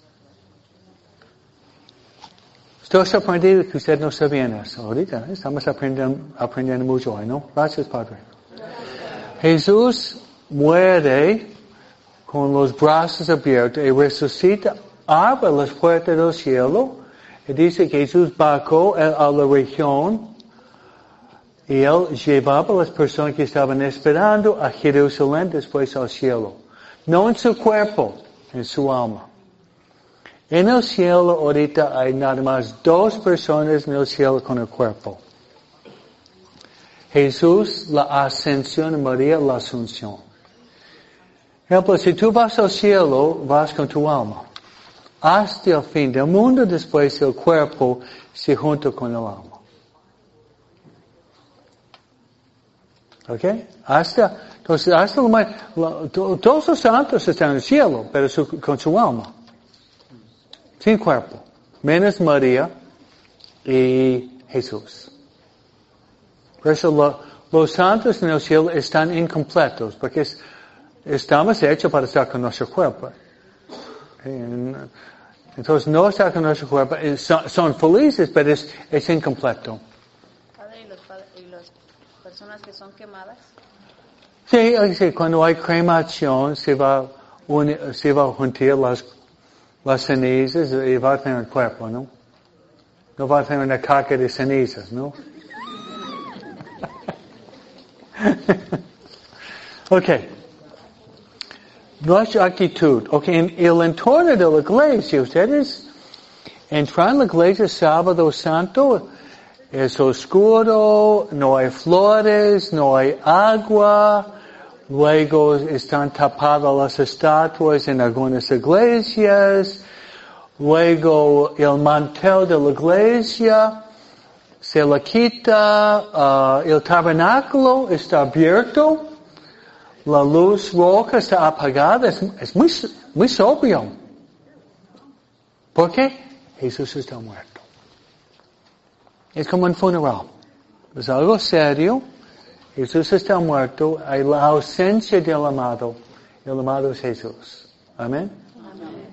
Estoy sorprendido que ustedes no sabían eso. Ahorita estamos aprendiendo, aprendiendo mucho hoy, ¿no? Gracias, Padre. Jesús muere con los brazos abiertos y resucita, abre las puertas del cielo. Y dice que Jesús bajó a la región y Él llevaba a las personas que estaban esperando a Jerusalén después al cielo. No en su cuerpo, en su alma. En el cielo ahorita hay nada más dos personas en el cielo con el cuerpo. Jesús, la ascensión, y María, la asunción. Por ejemplo, si tú vas al cielo, vas con tu alma. Hasta el fin del mundo, después el cuerpo se junta con el alma. ¿Ok? Hasta, entonces, hasta la, todos los santos están en el cielo, pero su, con su alma. Sin cuerpo. Menos María y Jesús. Por eso lo, los santos en el cielo están incompletos, porque es, estamos hechos para estar con nuestro cuerpo. Entonces no está con nuestro cuerpo, son, son felices, pero es, es incompleto. Padre, ¿y, los, ¿y las personas que son quemadas? Sí, sí, cuando hay cremación se va, un, se va a juntar las, las cenizas y va a tener el cuerpo, ¿no? No va a tener una caca de cenizas, ¿no? Okay. Nuestra actitud. Ok, en el entorno de la iglesia, ustedes entran en la iglesia sábado santo, es oscuro, no hay flores, no hay agua, luego están tapadas las estatuas en algunas iglesias, luego el mantel de la iglesia se le quita, uh, el tabernáculo está abierto, la luz roja está apagada, es, es muy, muy sobrio. ¿Por qué? Jesús está muerto. Es como un funeral. Es algo serio. Jesús está muerto. Hay la ausencia del amado. El amado es Jesús. Amén. Amén.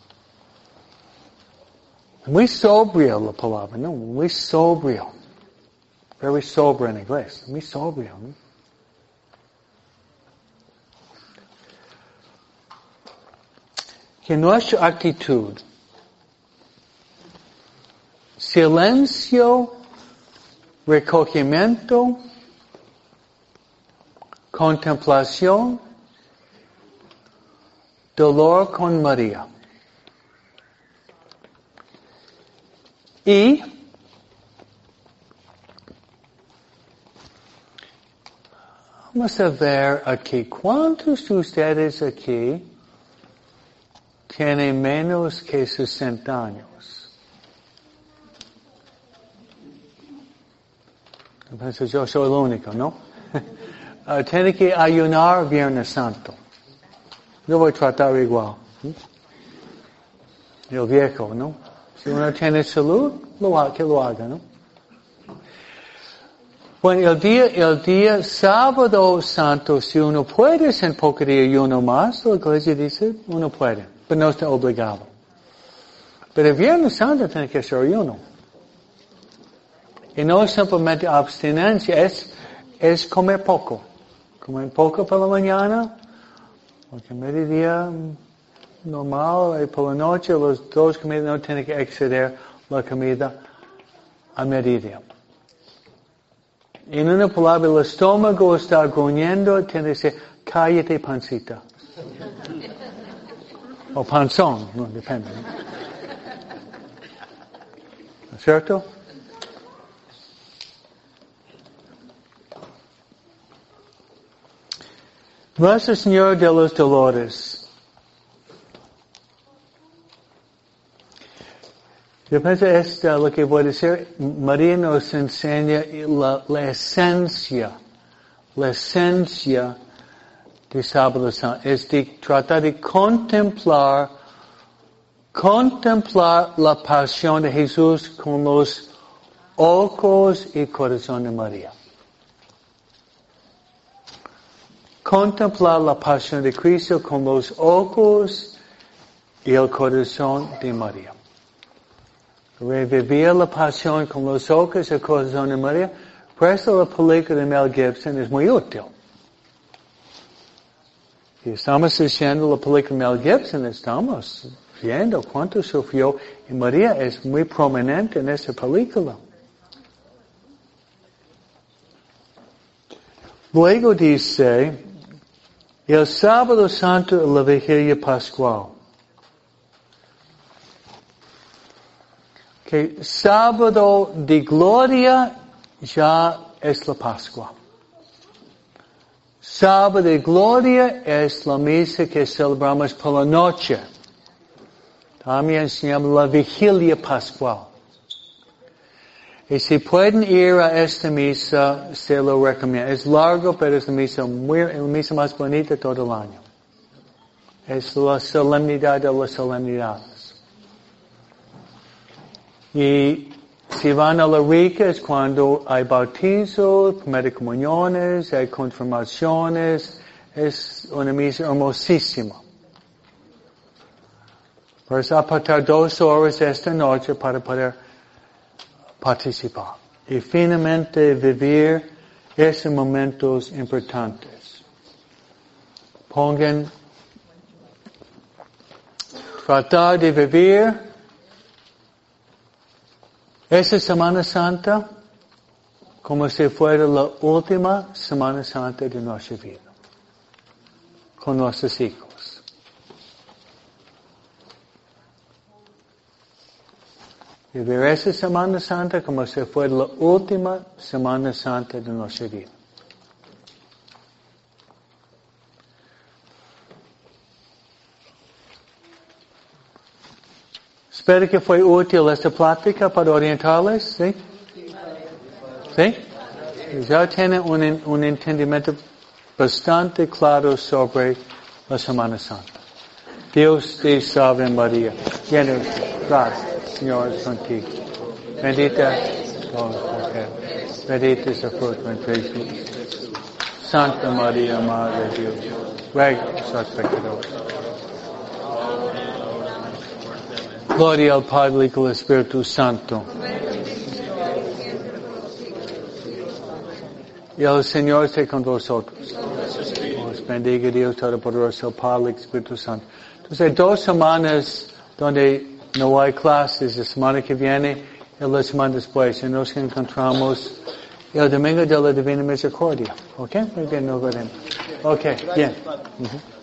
Muy sobrio la palabra, ¿no? Muy sobrio. Very sobrio en inglés. Muy sobrio, ¿no? Que nuestra actitud, silencio, recogimiento, contemplación, dolor con María. Y vamos a ver aquí, ¿cuántos de ustedes aquí tiene menos que sesenta años. Entonces yo soy el único, ¿no? uh, tiene que ayunar Viernes Santo. Yo voy a tratar igual. ¿Sí? El viejo, ¿no? Si uno tiene salud, lo ha, que lo haga, ¿no? Bueno, el día, el día sábado santo, si uno puede hacer un poco de ayuno más, la iglesia dice, uno puede, pero no está obligado. Pero el Viernes Santo tiene que ser ayuno. Y no simplemente abstinencia, es, es comer poco. Comer poco por la mañana, porque mediodía normal, y por la noche los dos comidas no tienen que exceder la comida a mediodía. En una palabra, el estómago está gruñendo, tiene que decir, cállate pancita. O panzón, no depende. ¿No es cierto? Nuestro Señor de los Dolores. Yo pienso esto, lo que voy a decir, María nos enseña la, la esencia, la esencia de Sábado Santo, es de tratar de contemplar, contemplar la pasión de Jesús con los ojos y corazón de María. Contemplar la pasión de Cristo con los ojos y el corazón de María. Revivir la pasión con los ojos y el corazón de María. Por eso la película de Mel Gibson es muy útil. Y estamos diciendo la película de Mel Gibson, estamos viendo cuánto sufrió, y María es muy prominente en esa película. Luego dice, el sábado santo de la vigilia pascual. Que sábado de gloria ya es la Pascua. Sábado de gloria es la misa que celebramos por la noche. También se llama la vigilia pascual. Y si pueden ir a esta misa, se lo recomiendo. Es largo, pero es la misa, muy, la misa más bonita todo el año. Es la solemnidad de las solemnidades. Y si van a la rica es cuando hay bautizos, primeras comuniones, hay confirmaciones. Es una misa hermosísima. Por eso apartar dos horas esta noche para poder participar. Y finalmente vivir esos momentos importantes. Pongan, tratar de vivir esa Semana Santa como si fuera la última Semana Santa de nuestra vida. Con nuestros hijos. Vivir esa Semana Santa como si fuera la última Semana Santa de nuestra vida. Espero que fue útil esta plática para orientarles, ¿sí? ¿Sí? Ya tienen un, un entendimiento bastante claro sobre la Semana Santa. Dios te salve María, llena de gracia, Señor es contigo. Bendita todas las mujeres, bendita es el fruto de Jesús. Santa María, Madre de Dios, ruega por nosotros pecadores. Gloria al Padre y al Espíritu Santo. Y el Señor esté con vosotros. Os bendiga Dios Todopoderoso, el Padre y el Espíritu Santo. Entonces, dos semanas donde no hay clases, la semana que viene y la semana después. Y nos encontramos el domingo de la Divina Misericordia. ¿Ok? Muy bien, nos veremos. Ok, bien. Uh-huh.